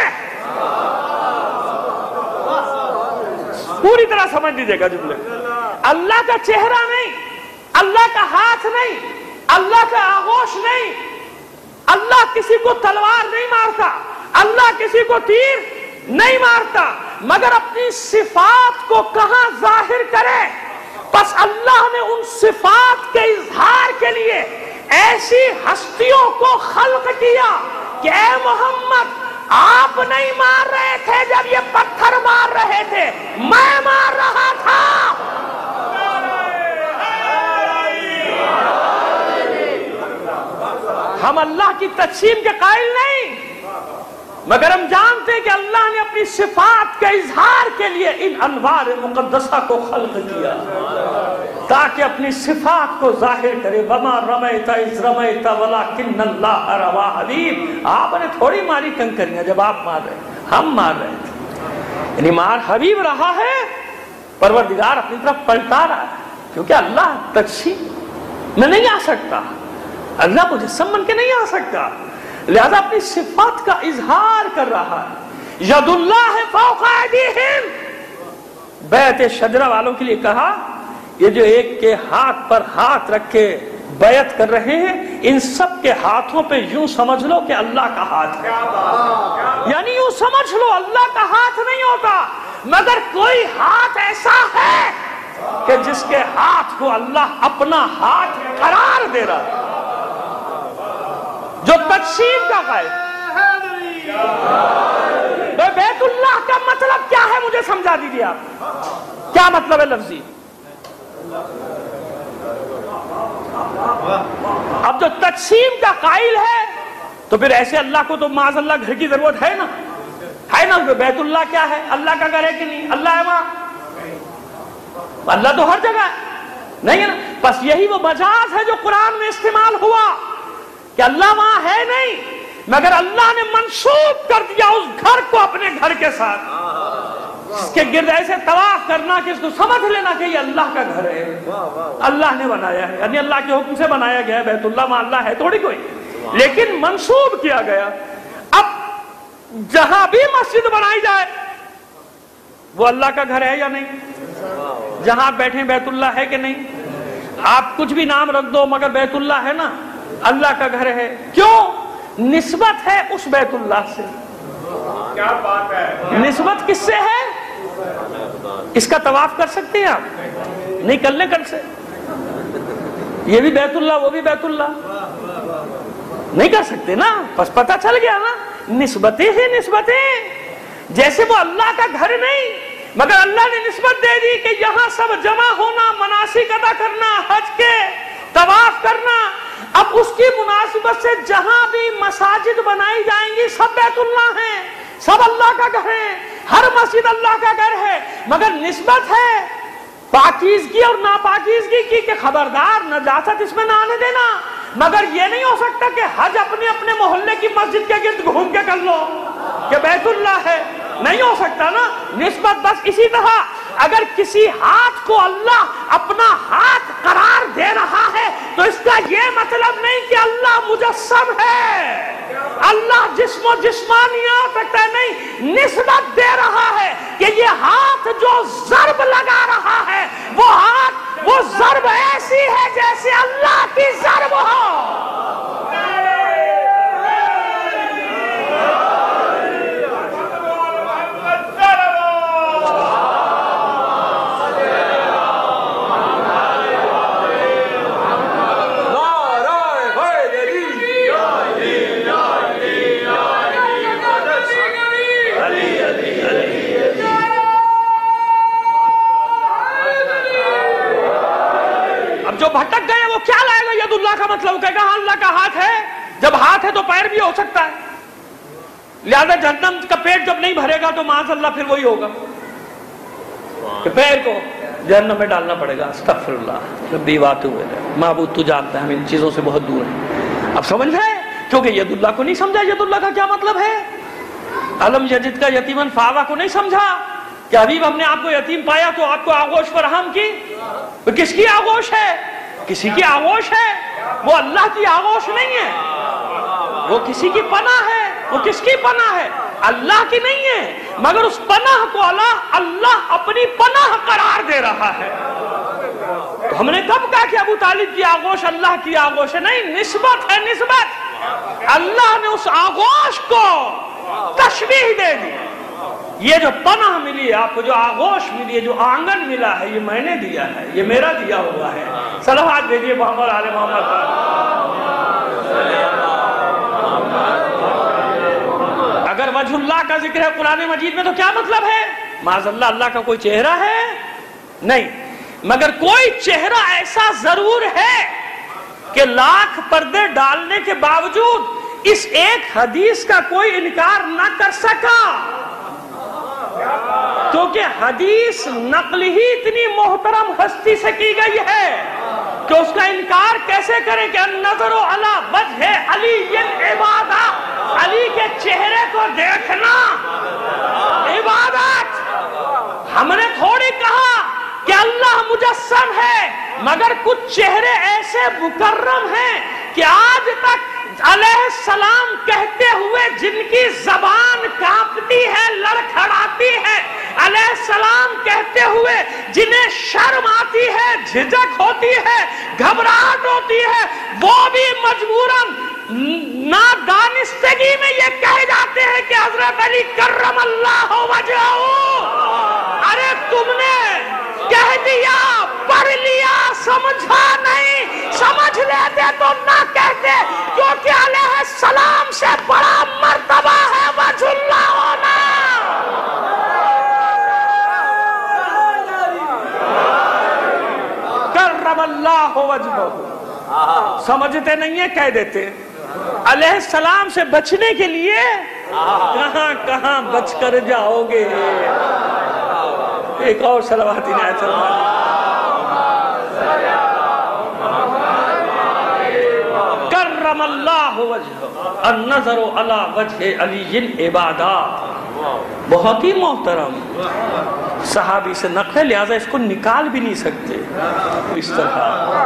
پوری طرح سمجھ لیجیے گا جملے. اللہ کا چہرہ نہیں، اللہ کا ہاتھ نہیں، اللہ کا آغوش نہیں. اللہ کسی کو تلوار نہیں مارتا، اللہ کسی کو تیر نہیں مارتا، مگر اپنی صفات کو کہاں ظاہر کرے؟ بس اللہ نے ان صفات کے اظہار کے لیے ایسی ہستیوں کو خلق کیا کہ اے محمد آپ نہیں مار رہے تھے جب یہ پتھر مار رہے تھے، میں مار رہا تھا۔ ہم اللہ کی تقسیم کے قائل نہیں، مگر ہم جانتے ہیں کہ اللہ نے اپنی صفات کے اظہار کے لیے ان انوار مقدسہ کو خلق کیا تاکہ اپنی صفات کو ظاہر کرے۔ وَمَا رَمَيْتَ إِذْ رَمَيْتَ وَلَكِنَّ اللَّهَ رَمَى حبیب، آپ نے تھوڑی ماری کنکریاں جب آپ مار رہے تھے، ہم مار رہے تھے۔ یعنی مار حبیب رہا ہے، پروردگار اپنی طرف پلٹا رہا ہے، کیونکہ اللہ تقسیم میں نہیں آ سکتا، اللہ مجسم بن کے نہیں آ سکتا، لہذا اپنی صفات کا اظہار کر رہا ہے۔ ید اللہ فوق ایدیہم، بیعت شجرہ والوں کے لیے کہا یہ جو ایک کے ہاتھ پر ہاتھ رکھ کے بیعت کر رہے ہیں، ان سب کے ہاتھوں پہ یوں سمجھ لو کہ اللہ کا ہاتھ ہے، یعنی یوں سمجھ لو اللہ کا ہاتھ نہیں ہوتا، مگر کوئی ہاتھ ایسا ہے کہ جس کے ہاتھ کو اللہ اپنا ہاتھ قرار دے رہا ہے، جو تقسیم کا قائل۔ بیت اللہ کا مطلب کیا ہے مجھے سمجھا دیجیے آپ، کیا مطلب ہے لفظی؟ اب جو تقسیم کا قائل ہے تو پھر ایسے اللہ کو تو معاذ اللہ گھر کی ضرورت ہے نا، ہے نا؟ بیت اللہ کیا ہے؟ اللہ کا گھر ہے کہ نہیں؟ اللہ ہے وہاں، اللہ تو ہر جگہ ہے، نہیں ہے نا؟ بس یہی وہ مجاز ہے جو قرآن میں استعمال ہوا کہ اللہ وہاں ہے نہیں، مگر اللہ نے منسوب کر دیا اس گھر کو اپنے گھر کے ساتھ، اس کے گرد ایسے طواف کرنا کہ اس کو سمجھ لینا کہ یہ اللہ کا گھر ہے، اللہ نے بنایا ہے، یعنی اللہ کے حکم سے بنایا گیا ہے بیت اللہ، وہاں اللہ ہے تھوڑی کوئی، لیکن منسوب کیا گیا۔ اب جہاں بھی مسجد بنائی جائے وہ اللہ کا گھر ہے یا نہیں؟ جہاں بیٹھیں بیت اللہ ہے کہ نہیں؟ آپ کچھ بھی نام رکھ دو مگر بیت اللہ ہے نا، اللہ کا گھر ہے، کیوں؟ نسبت ہے اس بیت اللہ سے۔ کیا بات ہے؟ نسبت کس سے ہے؟ اس کا طواف کر سکتے ہیں آپ؟ نہیں کر لیں، کر سے یہ بھی بیت اللہ وہ بھی بیت اللہ نہیں کر سکتے نا، بس پتہ چل گیا نا، نسبتیں ہی نسبتیں، جیسے وہ اللہ کا گھر نہیں مگر اللہ نے نسبت دے دی کہ یہاں سب جمع ہونا، مناسک ادا کرنا، حج کے طواف کرنا، اب اس کی مناسبت سے جہاں بھی مساجد بنائی جائیں گی سب بیت اللہ ہیں، سب اللہ کا گھر ہے، ہر مسجد اللہ کا گھر ہے، مگر نسبت ہے پاکیزگی اور ناپاکیزگی کی کہ خبردار نجاست اس میں نہ آنے دینا، مگر یہ نہیں ہو سکتا کہ حج اپنے اپنے محلے کی مسجد کے گرد گھوم کے کر لو کہ بیت اللہ ہے، نہیں ہو سکتا نا۔ نسبت بس اسی طرح اگر کسی ہاتھ کو اللہ اپنا ہاتھ قرار دے رہا ہے تو اس کا یہ مطلب نہیں کہ اللہ مجسم ہے، اللہ جسم و جسمانیات رکھتا ہے، نہیں، نسبت دے رہا ہے کہ یہ ہاتھ جو ضرب لگا رہا ہے وہ ہاتھ وہ ضرب ایسی ہے جیسے اللہ کی ضرب ہو۔ جو بھٹک گئے وہ کیا لائے گا ید اللہ کا مطلب، کہے گا ہاں اللہ کا ہاتھ ہے، جب ہاتھ ہے تو پیر بھی ہو سکتا ہے، لہذا جہنم کا پیٹ جب نہیں بھرے گا تو معاذ اللہ پھر وہی ہوگا کہ پیر کو جہنم میں ڈالنا پڑے گا۔ استغفر اللہ، جب بھی بات ہوئے معبود تو جانتا ہے ہم ان چیزوں سے بہت دور ہیں۔ اب سمجھ رہے کیونکہ ید اللہ کو نہیں سمجھا ید اللہ کا کیا مطلب ہے، علم یجد کا یتیمن فاوا کو نہیں سمجھا کہ حبیب ہم نے آپ کو یتیم پایا تو آپ کو آغوش فراہم کی، وہ کس کی آغوش ہے؟ کسی کی آغوش ہے، وہ اللہ کی آغوش نہیں ہے، وہ کسی کی پناہ ہے، وہ کس کی پناہ ہے؟ اللہ کی نہیں ہے، مگر اس پناہ کو اللہ اللہ اپنی پناہ قرار دے رہا ہے۔ تو ہم نے کب کہا کہ ابو طالب کی آغوش اللہ کی آغوش ہے؟ نہیں، نسبت ہے، نسبت، اللہ نے اس آغوش کو تشبیہ دے دی۔ یہ جو پناہ ملی ہے آپ کو، جو آغوش ملی ہے، جو آنگن ملا ہے، یہ میں نے دیا ہے، یہ میرا دیا ہوا ہے۔ صلوات بھیجیے محمد آل محمد۔ اگر وجہ اللہ کا ذکر ہے قرآن مجید میں تو کیا مطلب ہے؟ معاذ اللہ اللہ کا کوئی چہرہ ہے؟ نہیں، مگر کوئی چہرہ ایسا ضرور ہے کہ لاکھ پردے ڈالنے کے باوجود اس ایک حدیث کا کوئی انکار نہ کر سکا، کیونکہ حدیث نقل ہی اتنی محترم ہستی سے کی گئی ہے کہ اس کا انکار کیسے کریں کہ النظر علی وجہ علی عبادہ، علی کے چہرے کو دیکھنا عبادت۔ ہم نے تھوڑی کہا کہ اللہ مجسم ہے، مگر کچھ چہرے ایسے مکرم ہیں کہ آج تک علیہ السلام کہتے ہوئے جن کی زبان کانپتی ہے، لڑکھڑاتی ہے، علیہ السلام کہتے ہوئے جنہیں شرم آتی ہے، جھجک ہوتی ہے، گھبراہٹ ہوتی ہے، وہ بھی مجبوراً نادانستگی میں یہ کہہ جاتے ہیں کہ حضرت علی کرم اللہ وجہہ، ارے تم نے کہہ دیا، پڑھ لیا، سمجھا نہیں، سمجھ لیتے تو نہ کہتے، کیونکہ علیہ السلام سے بڑا مرتبہ ہے وجہ اللہ ہونا۔ کرم اللہ وجہہ، سمجھتے نہیں ہیں کہہ دیتے۔ علیہ السلام سے بچنے کے لیے کہاں کہاں بچ کر جاؤ گے۔ ایک اور صلوات عنایت فرمائیں۔ کرم اللہ وجہہ النظر علی وجہ علی عبادات، بہت ہی محترم صحابی سے نقل ہے، لہذا اس کو نکال بھی نہیں سکتے۔ اس طرح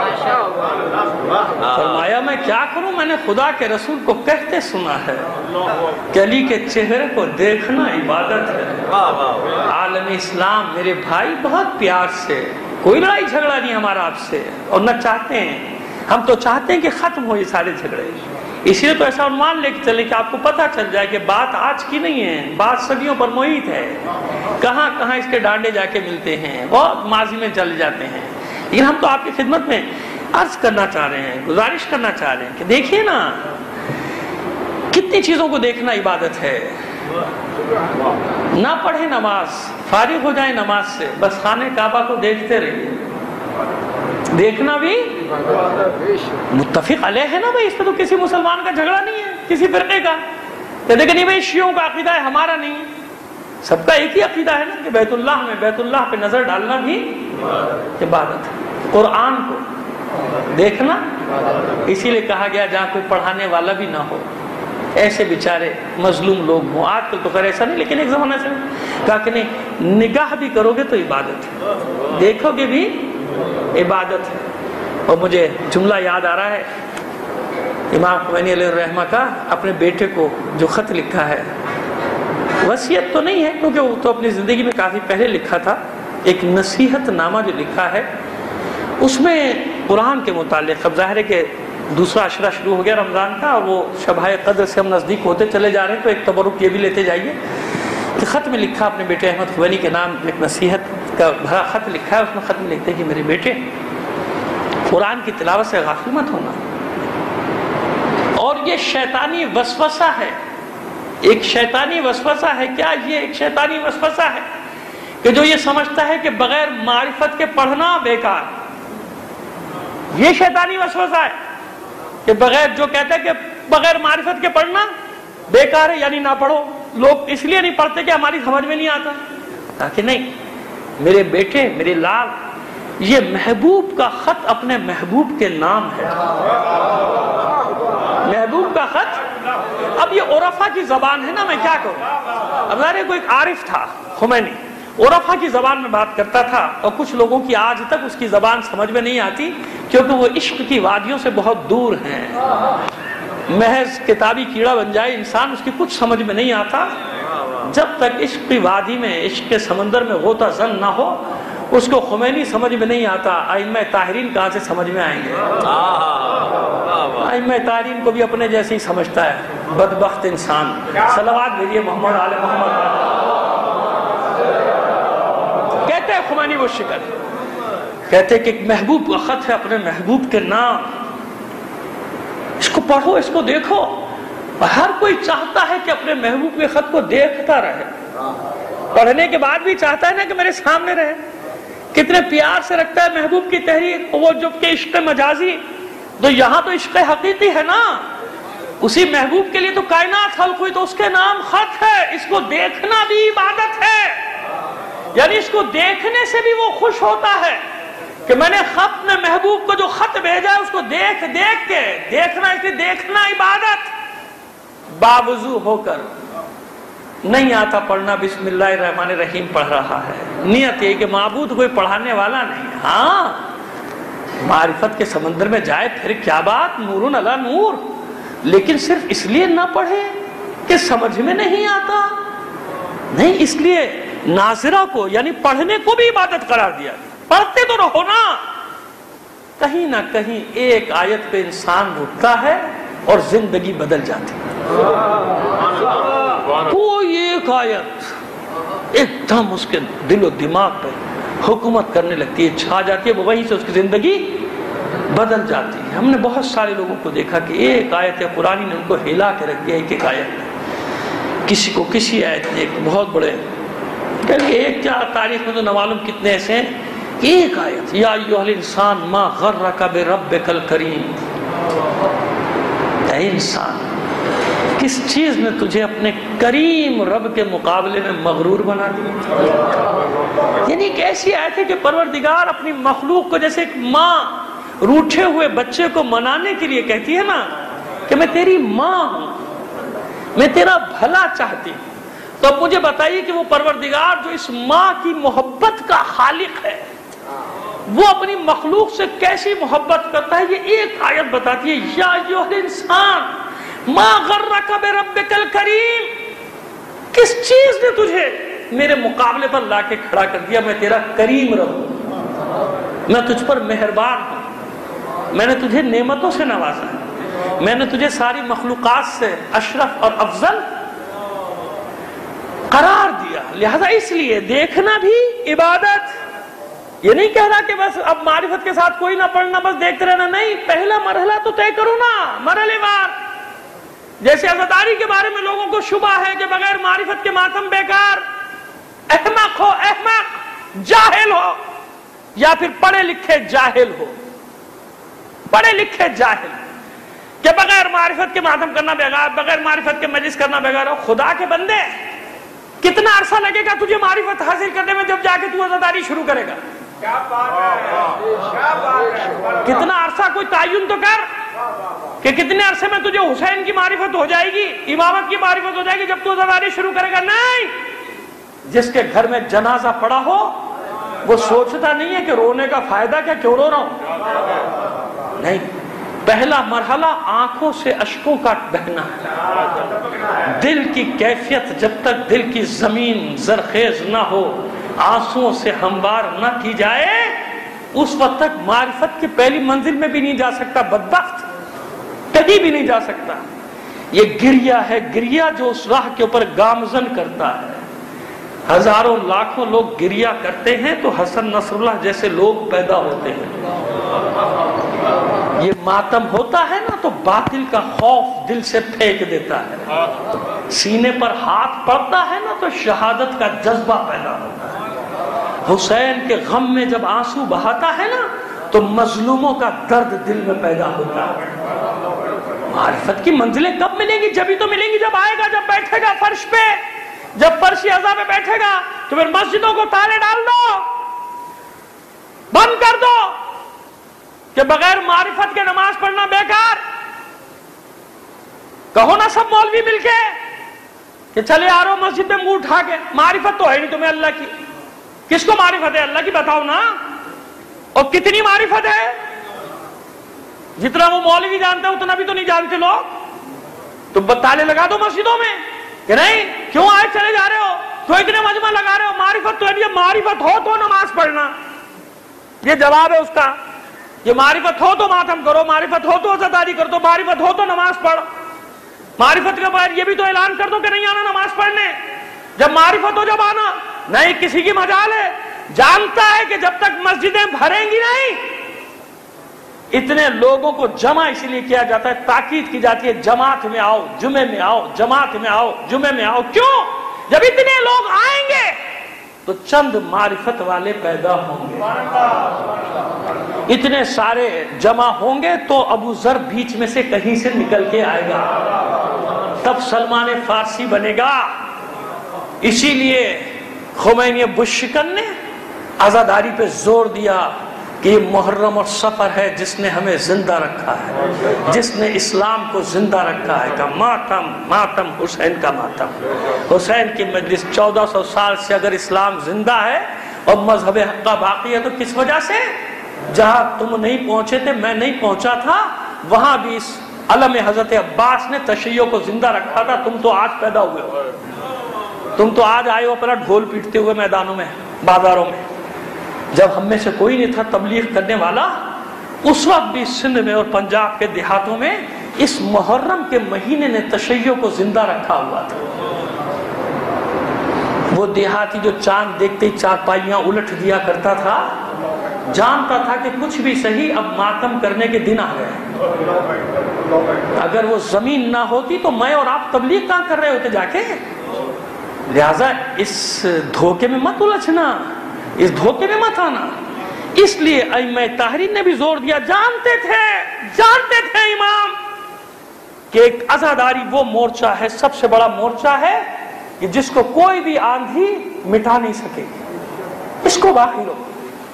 فرمایا میں کیا کروں، میں نے خدا کے رسول کو کہتے سنا ہے کہ علی کے چہرے کو دیکھنا عبادت ہے۔ عالم اسلام میرے بھائی بہت پیار سے، کوئی لڑائی جھگڑا نہیں ہمارا آپ سے، اور نہ چاہتے ہیں، ہم تو چاہتے ہیں کہ ختم ہو یہ سارے جھگڑے۔ اسی لیے تو ایسا عنوان لے کے چلے کہ آپ کو پتہ چل جائے کہ بات آج کی نہیں ہے، بات صدیوں پر محیط ہے، کہاں کہاں اس کے ڈانڈے جا کے ملتے ہیں، بہت ماضی میں چلے جاتے ہیں۔ لیکن ہم تو آپ کی خدمت میں عرض کرنا چاہ رہے ہیں، گزارش کرنا چاہ رہے ہیں کہ دیکھیے نا کتنی چیزوں کو دیکھنا عبادت ہے۔ نہ پڑھیں نماز، فارغ ہو جائیں نماز سے، بس خانہ کعبہ کو دیکھتے رہیے، دیکھنا بھی متفق علیہ ہے نا بھائی، اس پہ تو کسی مسلمان کا جھگڑا نہیں ہے، کسی فرقے کا کہ دیکھیں نہیں بھائی شیعوں کا عقیدہ ہے ہمارا نہیں ہے، سب کا ایک ہی عقیدہ ہے نا کہ بیت اللہ میں بیت اللہ پہ نظر ڈالنا بھی عبادت ہے۔ قرآن کو دیکھنا اسی لیے کہا گیا جہاں کوئی پڑھانے والا بھی نہ ہو، ایسے بیچارے مظلوم لوگ ہوں۔ آج کل تو خیر ایسا نہیں، لیکن ایک زمانہ سے کہا کہ نہیں نگاہ بھی کرو گے تو عبادت ہے، دیکھو گے بھی عبادت ہے۔ اور مجھے جملہ یاد آ رہا ہے امام خمینی علیہ الرحمہ کا اپنے بیٹے کو جو خط لکھا ہے، وصیت تو نہیں ہے کیونکہ وہ تو اپنی زندگی میں کافی پہلے لکھا تھا، ایک نصیحت نامہ جو لکھا ہے اس میں قرآن کے متعلق، اب ظاہر ہے کہ دوسرا عشرہ شروع ہو گیا رمضان کا، اور وہ شبۂ قدر سے ہم نزدیک ہوتے چلے جا رہے ہیں، تو ایک تبرک یہ بھی لیتے جائیے کہ خط میں لکھا اپنے بیٹے احمد خمینی کے نام ایک نصیحت کا بھرا خط لکھا ہے۔ اس میں خط میں لکھتے ہیں کہ میرے بیٹے قرآن کی تلاوت سے غافل مت ہونا، اور یہ شیطانی وسوسہ ہے، ایک شیطانی وسوسہ ہے۔ کیا یہ ایک شیطانی وسوسہ ہے کہ جو یہ سمجھتا ہے کہ بغیر معرفت کے پڑھنا بیکار، یہ شیطانی وسوسہ ہے کہ بغیر جو کہتا ہے کہ بغیر معرفت کے پڑھنا بیکار ہے، یعنی نہ پڑھو۔ لوگ اس لیے نہیں پڑھتے کہ ہماری سمجھ میں نہیں آتا، تاکہ نہیں میرے بیٹے میرے لال، یہ محبوب کا خط اپنے محبوب کے نام ہے، محبوب کا خط۔ اب یہ عرفا کی زبان ہے نا، میں کیا کروں، اب ظاہر ہے کوئی عارف تھا خمینی، عرفا کی زبان میں بات کرتا تھا، اور کچھ لوگوں کی آج تک اس کی زبان سمجھ میں نہیں آتی کیونکہ وہ عشق کی وادیوں سے بہت دور ہیں۔ محض کتابی کیڑا بن جائے انسان، اس کی کچھ سمجھ میں نہیں آتا جب تک عشق کی وادی میں، عشق کے سمندر میں غوطہ زن نہ ہو، اس کو خمینی سمجھ میں نہیں آتا، ائمہ طاہرین کہاں سے سمجھ میں آئیں گے؟ ائمہ طاہرین کو بھی اپنے جیسے ہی سمجھتا ہے بدبخت انسان۔ صلوات بھیجیے محمد آل محمد۔ کہتے ہیں خمینی وہ شکل، کہتے ہیں کہ ایک محبوب کا خط ہے اپنے محبوب کے نام، اس इसको पढ़ो, इसको देखो। हर कोई चाहता है कि अपने महबूब के खत को देखता रहे, पढ़ने के बाद भी चाहता है ना कि मेरे सामने रहे। कितने प्यार से रखता है महबूब की तहरीर, वो जो कि इश्क मजाजी, तो यहाँ तो इश्क हकीकी है ना। उसी महबूब के लिए तो कायनात खल्क हुई, तो उसके नाम खत है। इसको देखना भी इबादत है, यानी इसको देखने से भी वो खुश होता है कि मैंने खत में महबूब को जो खत भेजा है उसको देख देख के देखना, इसलिए देखना इबादत। बावजू होकर नहीं आता पढ़ना, बिस्मिल्लाहिर्रहमानिर्रहीम पढ़ रहा है, नियत ये कि माबूद कोई पढ़ाने वाला नहीं। हाँ, मारिफत के समंदर में जाए फिर क्या बात, नूरुन अला नूर, लेकिन सिर्फ इसलिए ना पढ़े कि समझ में नहीं आता, नहीं, इसलिए नाज़िरा को यानी पढ़ने को भी इबादत करार दिया। पढ़ते तो रहो ना। कहीं ना कहीं एक आयत पे इंसान रुकता है और जिंदगी बदल जाती है। कोई एक आयत एकदम उसके दिलो दिमाग पे हुकूमत करने लगती है, छा जाती है, वो वहीं से उसकी जिंदगी बदल जाती है। हमने बहुत सारे लोगों को देखा कि एक आयत या कुरानी ने उनको हिला के रख दिया, एक एक आयत ने। किसी को किसी आयत ने, एक बहुत बड़े एक क्या तारीख में तो न मालूम कितने ऐसे हैं, एक आयत, या अय्युहल इंसान मा गर्रका बिरब्बिकल करीम, ऐ इंसान किस चीज ने तुझे अपने करीम रब के मुकाबले में मगरूर बना दिया। यानी एक ऐसी आयत है कि परवरदिगार अपनी मखलूक को, जैसे एक माँ रूठे हुए बच्चे को मनाने के लिए कहती है ना कि मैं तेरी माँ हूं, मैं तेरा भला चाहती हूं, तो अब मुझे बताइए कि वो परवरदिगार जो इस माँ की मोहब्बत का खालिक है, वो अपनी मखलूक से कैसी मोहब्बत करता है, ये एक आयत बताती है। या अय्युहल इंसान मा गर्रका बिरब्बिकल करीम, किस चीज ने तुझे मेरे मुकाबले पर लाके खड़ा कर दिया। मैं तेरा करीम रब हूं, मैं तुझ पर मेहरबान हूं, मैंने तुझे नेमतों से नवाजा है, मैंने तुझे सारी मखलूकात से अशरफ और अफजल करार दिया। लिहाजा इसलिए देखना भी इबादत। ये नहीं कह रहा कि बस अब मारिफत के साथ कोई ना पढ़ना, बस देखते रहना, नहीं, पहला मरहला तो तय करो ना, मरहलेवार। जैसे अज़दारी के बारे में लोगों को शुबा है कि बगैर मारिफत के मातम बेकार, अहमक हो, अहमक जाहिल हो, या फिर पढ़े लिखे जाहिल हो, पढ़े लिखे जाहिल, कि बगैर मारिफत के मातम करना बेकार, बगैर मारिफत के मजलिस करना बेकार हो। खुदा के बंदे, कितना अरसा लगेगा तुझे मारिफत हासिल करने में जब जाके तू अज़दारी शुरू करेगा? क्या बात है, क्या बात है। कितना अरसा कोई तायुन तो कर कि कितने अरसे में तुझे हुसैन की मारिफत हो जाएगी, इमामत की मारिफत हो जाएगी जब तू अज़दारी शुरू करेगा? नहीं, जिसके घर में जनाजा पड़ा हो वो सोचता नहीं है कि रोने का फायदा क्या, क्यों रो रहा हूं। नहीं, पहला मरहला आंखों से अश्कों का बहना है। दिल की कैफियत जब तक दिल की जमीन जरखेज ना हो, आंसुओं से हमवार ना की जाए, उस वक्त तक मारिफत की पहली मंजिल में भी नहीं जा सकता। बदबख्त कहीं भी नहीं जा सकता। ये गिरिया है, गिरिया जो उस राह के ऊपर गामजन करता है। हजारों लाखों लोग गिरिया करते हैं तो हसन नसरुल्लाह जैसे लोग पैदा होते हैं। ये मातम होता है ना तो बातिल का खौफ दिल से फेंक देता है। सीने पर हाथ पड़ता है ना तो शहादत का जज्बा पैदा होता है। हुसैन के गम में जब आंसू बहाता है ना तो मजलूमों का दर्द दिल में पैदा होता है। मारिफत की मंजिलें कब मिलेंगी? जब ही तो मिलेंगी जब आएगा, जब बैठेगा फर्श पे, जब फर्श अज़ा पे बैठेगा तो फिर मस्जिदों को ताले डाल दो, बंद कर दो कि बगैर मारिफत के नमाज पढ़ना बेकार। कहो ना सब मौलवी मिलके कि चले आ रहो मस्जिद में मुंह उठा के, मारिफत तो है नहीं तुम्हें अल्लाह की। किसको मारिफत है अल्लाह की, बताओ ना। और कितनी मारिफत है? जितना वो मौलवी जानते हैं उतना भी तो नहीं जानते लोग। तो ताले लगा दो मस्जिदों में कि नहीं, क्यों आए चले जा रहे हो, क्यों इतने मजमा लगा रहे हो? मारिफत तो है, मारिफत हो तो नमाज पढ़ना, ये जवाब है उसका। ये मारिफत हो तो मातम करो, मारिफत हो तो अज़दारी कर दो, मारिफत हो तो नमाज पढ़। मारिफत के बाद ये भी तो ऐलान कर दो कि नहीं आना नमाज पढ़ने। जब मारिफत हो जब आना, नहीं किसी की मजाल है। जानता है कि जब तक मस्जिदें भरेंगी नहीं, اتنے لوگوں کو جمع اس لیے کیا جاتا ہے، تاکید کی جاتی ہے جماعت میں آؤ، جمعے میں آؤ، جماعت میں آؤ، جمعے میں آؤ۔ کیوں؟ جب اتنے لوگ آئیں گے تو چند معرفت والے پیدا ہوں گے، اتنے سارے جمع ہوں گے تو ابو ذر بیچ میں سے کہیں سے نکل کے آئے گا، تب سلمان فارسی بنے گا۔ اسی لیے خمینی بشکن نے عزاداری پہ زور دیا کہ یہ محرم اور سفر ہے جس نے ہمیں زندہ رکھا ہے، جس نے اسلام کو زندہ رکھا ہے۔ کہ ماتم ماتم حسین کا ماتم، حسین کی مجلس چودہ سو سال سے اگر اسلام زندہ ہے اور مذہب حق کا باقی ہے تو کس وجہ سے؟ جہاں تم نہیں پہنچے تھے، میں نہیں پہنچا تھا، وہاں بھی اس علم حضرت عباس نے تشیع کو زندہ رکھا تھا۔ تم تو آج پیدا ہوئے ہو، تم تو آج آئے ہو اپنا ڈھول پیٹتے ہوئے میدانوں میں، بازاروں میں۔ جب ہم میں سے کوئی نہیں تھا تبلیغ کرنے والا، اس وقت بھی سندھ میں اور پنجاب کے دیہاتوں میں اس محرم کے مہینے نے تشیع کو زندہ رکھا ہوا تھا۔ وہ دیہاتی جو چاند دیکھتے ہی چارپائیاں الٹ دیا کرتا تھا، جانتا تھا کہ کچھ بھی صحیح اب ماتم کرنے کے دن آ گئے۔ اگر وہ زمین نہ ہوتی تو میں اور آپ تبلیغ کہاں کر رہے ہوتے جا کے؟ لہذا اس دھوکے میں مت الجھنا، اس دھوکے میں مت آنا۔ اس لیے ائمہ تحریر نے بھی زور دیا، جانتے تھے جانتے تھے امام کہ ایک عزاداری وہ مورچہ ہے، سب سے بڑا مورچہ ہے کہ جس کو کوئی بھی آندھی مٹا نہیں سکے گی، اس کو باقی لو۔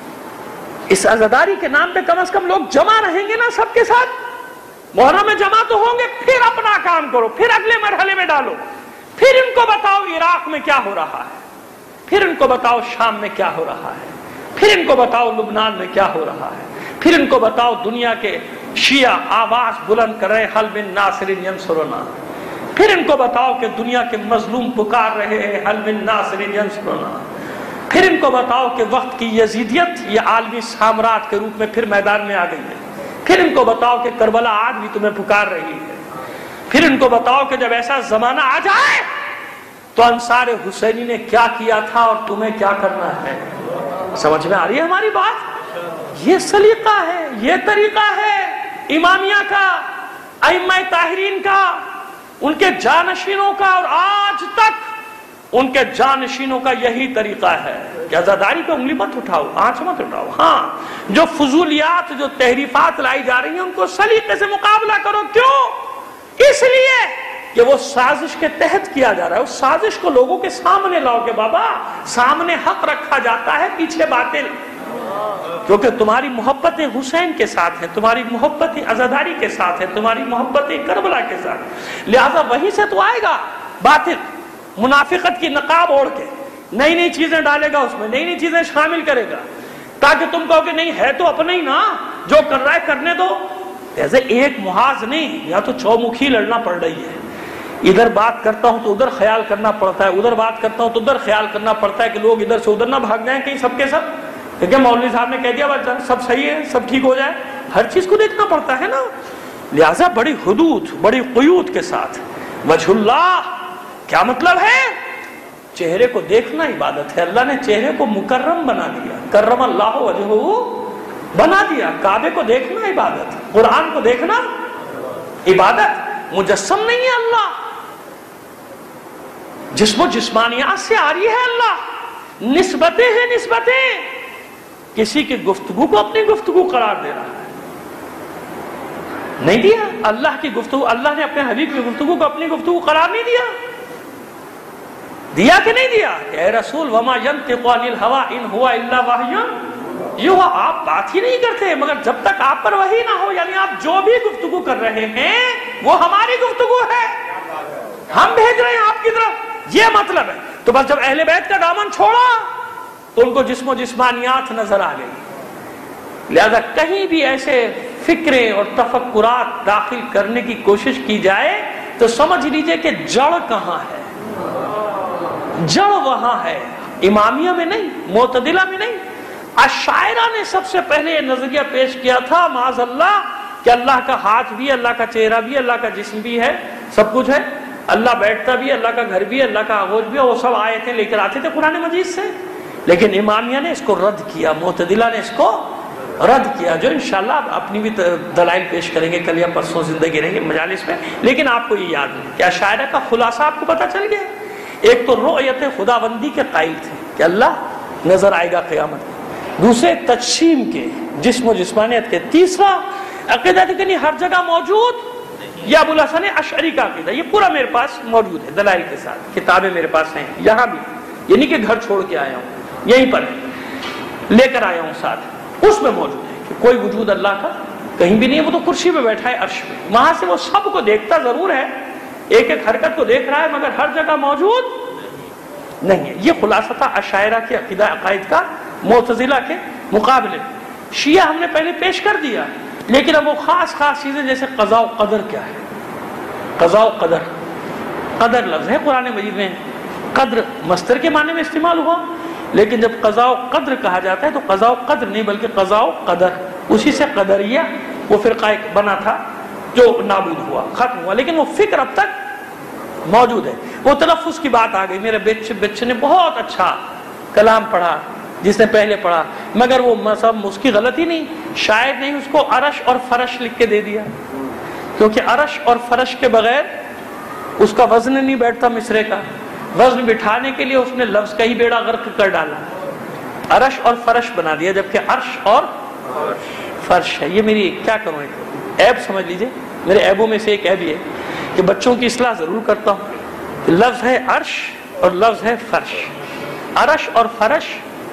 اس عزاداری کے نام پہ کم از کم لوگ جمع رہیں گے نا سب کے ساتھ، محرم میں جمع تو ہوں گے، پھر اپنا کام کرو، پھر اگلے مرحلے میں ڈالو، پھر ان کو بتاؤ عراق میں کیا ہو رہا ہے، پھر ان کو بتاؤ شام میں کیا ہو رہا ہے، پھر ان کو بتاؤ لبنان میں کیا ہو رہا ہے، پھر ان کو بتاؤ دنیا کے شیعہ آواز بلند کر رہے حل من ناصر ینصرنا، پھر ان کو بتاؤ کہ دنیا کے مظلوم پکار رہے ہیں حل من ناصر ینصرنا، پھر ان کو بتاؤ کہ وقت کی یزیدیت یہ عالمی سامراج کے روپ میں پھر میدان میں آ گئی ہے، پھر ان کو بتاؤ کہ کربلا آج بھی تمہیں پکار رہی ہے، پھر ان کو بتاؤ کہ جب ایسا زمانہ آ جائے تو انصار حسینی نے کیا کیا تھا اور تمہیں کیا کرنا ہے۔ سمجھ میں آ رہی ہے ہماری بات؟ یہ سلیقہ ہے، یہ طریقہ ہے امامیہ کا، ائمہ طاہرین کا، ان کے جانشینوں کا، اور آج تک ان کے جانشینوں کا یہی طریقہ ہے کہ عزاداری پہ انگلی مت اٹھاؤ، آنچ مت اٹھاؤ۔ ہاں جو فضولیات، جو تحریفات لائی جا رہی ہیں ان کو سلیقے سے مقابلہ کرو۔ کیوں؟ اس لیے کہ وہ سازش کے تحت کیا جا رہا ہے، اس سازش کو لوگوں کے سامنے لاؤ کہ بابا سامنے حق رکھا جاتا ہے، پیچھے باطل، کیونکہ تمہاری محبت حسین کے ساتھ ہے، تمہاری محبت عزاداری کے ساتھ ہے، تمہاری محبت کربلا کے ساتھ، لہذا وہیں سے تو آئے گا باطل، منافقت کی نقاب اوڑھ کے نئی نئی چیزیں ڈالے گا، اس میں نئی نئی چیزیں شامل کرے گا، تاکہ تم کہو کہ نہیں ہے تو اپنے ہی نا، جو کر رہا ہے کرنے دو۔ ایسے ایک محاذ نہیں، یا تو چومکھی لڑنا پڑ رہی ہے، ادھر بات کرتا ہوں تو ادھر خیال کرنا پڑتا ہے، ادھر بات کرتا ہوں تو ادھر خیال کرنا پڑتا ہے کہ لوگ ادھر سے ادھر نہ بھاگ جائیں کہیں سب کے سب، کیونکہ مولوی صاحب نے کہہ دیا بس سب صحیح ہے، سب ٹھیک ہو جائے، ہر چیز کو دیکھنا پڑتا ہے نا۔ لہٰذا بڑی حدود، بڑی قیود کے ساتھ وجہ اللہ کیا مطلب ہے؟ چہرے کو دیکھنا عبادت ہے۔ اللہ نے چہرے کو مکرم بنا دیا، کرم اللہ وجہہ بنا دیا۔ کعبے کو دیکھنا عبادت، قرآن کو دیکھنا عبادت۔ مجسم نہیں ہے اللہ، جسم و جسمانیات سے آ رہی ہے اللہ، نسبتیں ہیں نسبتیں، کسی کی گفتگو کو اپنی گفتگو قرار دے رہا ہے، نہیں دیا۔ اللہ کی گفتگو، اللہ نے اپنے حبیب کی گفتگو کو اپنی گفتگو قرار نہیں دیا، دیا کہ نہیں دیا؟ اے رسول وما ینطق عن الہوی ان ہوا الا وحی یوحی، آپ بات ہی نہیں کرتے مگر جب تک آپ پر وحی نہ ہو، یعنی آپ جو بھی گفتگو کر رہے ہیں وہ ہماری گفتگو ہے، ہم بھیج رہے ہیں آپ کی طرف، یہ مطلب ہے۔ تو بس جب اہل بیت کا دامن چھوڑا تو ان کو جسم و جسمانیات نظر آ گئی۔ لہذا کہیں بھی ایسے فکریں اور تفکرات داخل کرنے کی کوشش کی جائے تو سمجھ لیجئے کہ جڑ کہاں ہے، جڑ وہاں ہے، امامیہ میں نہیں، معتدلہ میں نہیں۔ اشاعرہ نے سب سے پہلے یہ نظریہ پیش کیا تھا معاذ اللہ کہ اللہ کا ہاتھ بھی، اللہ کا چہرہ بھی، اللہ کا جسم بھی ہے، سب کچھ ہے، اللہ بیٹھتا بھی، اللہ کا گھر بھی، اللہ کا آغوش بھی، وہ سب آیتیں لے کر آتے تھے قرآن مجید سے، لیکن امامیہ نے اس کو رد کیا، معتدلہ نے اس کو رد کیا، جو انشاءاللہ آپ اپنی بھی دلائل پیش کریں گے کل یا پرسوں زندگی رہیں گے مجالس میں. لیکن آپ کو یہ یاد ہے کہ اشاعرہ کا خلاصہ آپ کو پتہ چل گیا. ایک تو رؤیت خداوندی کے قائل تھے کہ اللہ نظر آئے گا قیامت میں، دوسرے تجسیم کے، جسم و جسمانیت کے، تیسرا عقیدہ تھی کہ نہیں ہر جگہ موجود. یہ ابو الحسن اشعری کا عقیدہ، یہ پورا میرے پاس موجود ہے دلائل کے ساتھ، کتابیں میرے پاس ہیں یہاں بھی، یعنی کہ گھر چھوڑ کے آیا ہوں یہیں پر لے کر آیا ہوں ساتھ. اس میں موجود ہے کہ کوئی وجود اللہ کا کہیں بھی نہیں ہے، وہ تو کرسی پہ بیٹھا ہے عرش پہ، وہاں سے وہ سب کو دیکھتا ضرور ہے، ایک ایک حرکت کو دیکھ رہا ہے، مگر ہر جگہ موجود نہیں ہے. یہ خلاصہ تھا اشاعرہ کے عقیدہ عقائد کا معتزلہ کے مقابلے. شیعہ ہم نے پہلے پیش کر دیا، لیکن اب وہ خاص خاص چیزیں جیسے قضاء و قدر کیا ہے. قضاء و قدر، قدر لفظ ہے قرآن مجید میں، قدر مصدر کے معنی میں استعمال ہوا، لیکن جب قضاء و قدر کہا جاتا ہے تو قضاء و قدر نہیں بلکہ قضاء و قدر، اسی سے قدریہ وہ فرقہ ایک بنا تھا جو نابود ہوا، ختم ہوا، لیکن وہ فکر اب تک موجود ہے. وہ تلفظ کی بات آ گئی، میرے بچے بچے نے بہت اچھا کلام پڑھا جس نے پہلے پڑھا، مگر وہ مذہب اس کی غلطی نہیں، شاید نہیں اس کو عرش اور فرش لکھ کے دے دیا، کیونکہ عرش اور فرش کے بغیر اس کا وزن نہیں بیٹھتا. مصرے کا وزن بٹھانے کے لیے اس نے لفظ کا ہی بیڑا غرق کر ڈالا، عرش اور فرش بنا دیا، جبکہ عرش اور فرش ہے. یہ میری کیا کروں ایک عیب سمجھ لیجئے، میرے عیبوں میں سے ایک عیب یہ کہ بچوں کی اصلاح ضرور کرتا ہوں. لفظ ہے عرش اور لفظ ہے فرش، عرش اور فرش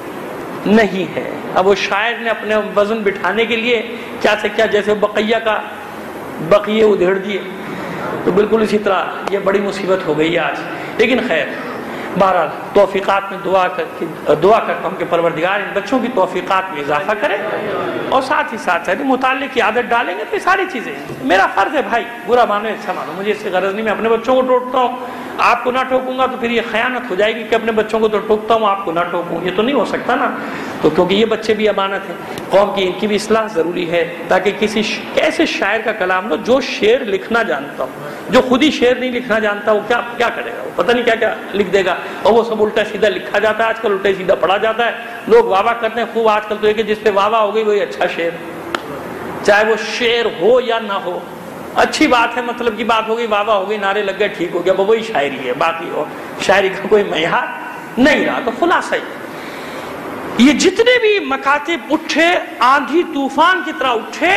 نہیں ہے. اب وہ شاعر نے اپنے وزن بٹھانے کے لیے کیا سے کیا، جیسے بقیہ کا بقیے ادھیڑ دیے، تو بالکل اسی طرح یہ بڑی مصیبت ہو گئی آج. لیکن خیر بہرحال توفیقات میں دعا کر کے دعا کرتا ہوں کہ پروردگار ان بچوں کی توفیقات میں اضافہ کرے، اور ساتھ ہی ساتھ مطالعے کی عادت ڈالیں گے تو یہ ساری چیزیں. میرا فرض ہے بھائی، برا مانو اچھا مانو، مجھے اس سے غرض نہیں، میں اپنے بچوں کو ٹوکتا ہوں، آپ کو نہ ٹوکوں گا تو پھر یہ خیانت ہو جائے گی کہ اپنے بچوں کو تو ٹوکتا ہوں آپ کو نہ ٹوکوں، یہ تو نہیں ہو سکتا نا. تو کیونکہ یہ بچے بھی امانت ہیں قوم کی، ان کی بھی اصلاح ضروری ہے، تاکہ کسی ایسے شاعر کا کلام لو جو شعر لکھنا جانتا ہو. جو خود ہی شعر نہیں لکھنا جانتا وہ کیا کیا کرے گا، وہ پتہ نہیں کیا کیا لکھ دے گا، اور وہ سب الٹا سیدھا لکھا جاتا ہے. آج کل الٹا سیدھا پڑھا جاتا ہے، لوگ واہ واہ کرتے ہیں خوب. آج کل تو ایک جس پہ واہ واہ ہو گئی وہی اچھا شعر، چاہے وہ شعر ہو یا نہ ہو، اچھی بات ہے، مطلب کی بات ہو گئی، واہ واہ ہو گئی، نعرے لگ گئے، ٹھیک ہو گیا، وہ وہی شاعری ہے. باقی اور شاعری کا کوئی معیار نہیں رہا. تو خلاصہ یہ جتنے بھی مکاتب اٹھے، آندھی طوفان کی طرح اٹھے،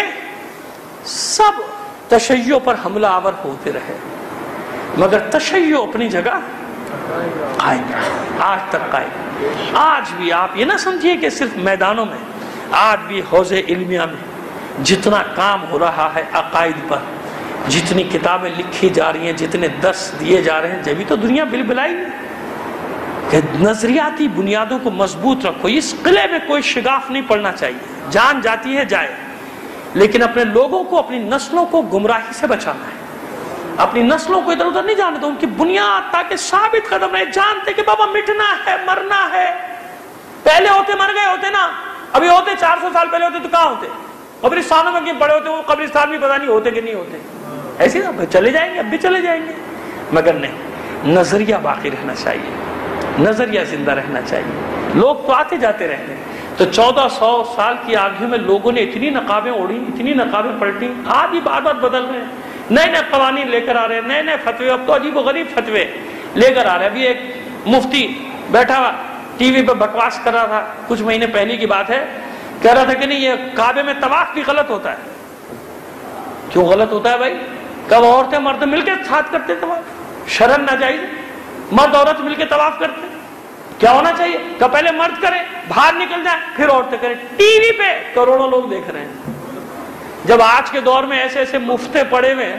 سب تشیع پر حملہ آور ہوتے رہے، مگر تشیع اپنی جگہ قائم رہا، آج تک قائم. آج بھی آپ یہ نہ سمجھیے کہ صرف میدانوں میں، آج بھی حوض علمیہ میں جتنا کام ہو رہا ہے عقائد پر، جتنی کتابیں لکھی جا رہی ہیں، جتنے درس دیے جا رہے ہیں، جبھی تو دنیا بل بلائی کہ نظریاتی بنیادوں کو مضبوط رکھو. اس قلعے میں کوئی شگاف نہیں پڑنا چاہیے، جان جاتی ہے جائے، لیکن اپنے لوگوں کو، اپنی نسلوں کو گمراہی سے بچانا ہے. اپنی نسلوں کو ادھر ادھر نہیں جانے دو، ان کی بنیاد تاکہ ثابت قدم رہے، جانتے کہ بابا مٹنا ہے، مرنا ہے. پہلے ہوتے مر گئے ہوتے نا، ابھی ہوتے چار سو سال پہلے ہوتے تو کہاں ہوتے؟ قبرستانوں میں کیوں پڑے ہوتے؟ وہ قبرستان بھی پتہ نہیں ہوتے کہ نہیں ہوتے. ایسے نا چلے جائیں گے، اب بھی چلے جائیں گے، مگر نہیں، نظریہ باقی رہنا چاہیے، نظریہ زندہ رہنا چاہیے. لوگ تو آتے جاتے رہتے ہیں. تو چودہ سو سال کی آگے میں لوگوں نے اتنی نقابیں اوڑھی، اتنی نقابیں پلٹی، آج بھی بات بات بدل رہے ہیں، نئے نئے قوانین لے کر آ رہے ہیں، نئے نئے فتوے، اب تو عجیب و غریب فتوے لے کر آ رہے ہیں. ابھی ایک مفتی بیٹھا ہوا ٹی وی پہ بکواس کر رہا تھا، کچھ مہینے پہلے کی بات ہے، کہہ رہا تھا کہ نہیں یہ کعبے میں طواف بھی غلط ہوتا ہے. کیوں غلط ہوتا ہے بھائی؟ کب عورتیں مرد مل کے ساتھ کرتے طواف؟ شرن ناجائز، مرد عورت مل کے طواف کرتے، کیا ہونا چاہیے؟ کہ پہلے مرد کریں، باہر نکل جائیں، پھر عورتیں کریں. ٹی وی پہ کروڑوں لوگ دیکھ رہے ہیں. جب آج کے دور میں ایسے ایسے مفتے پڑے ہوئے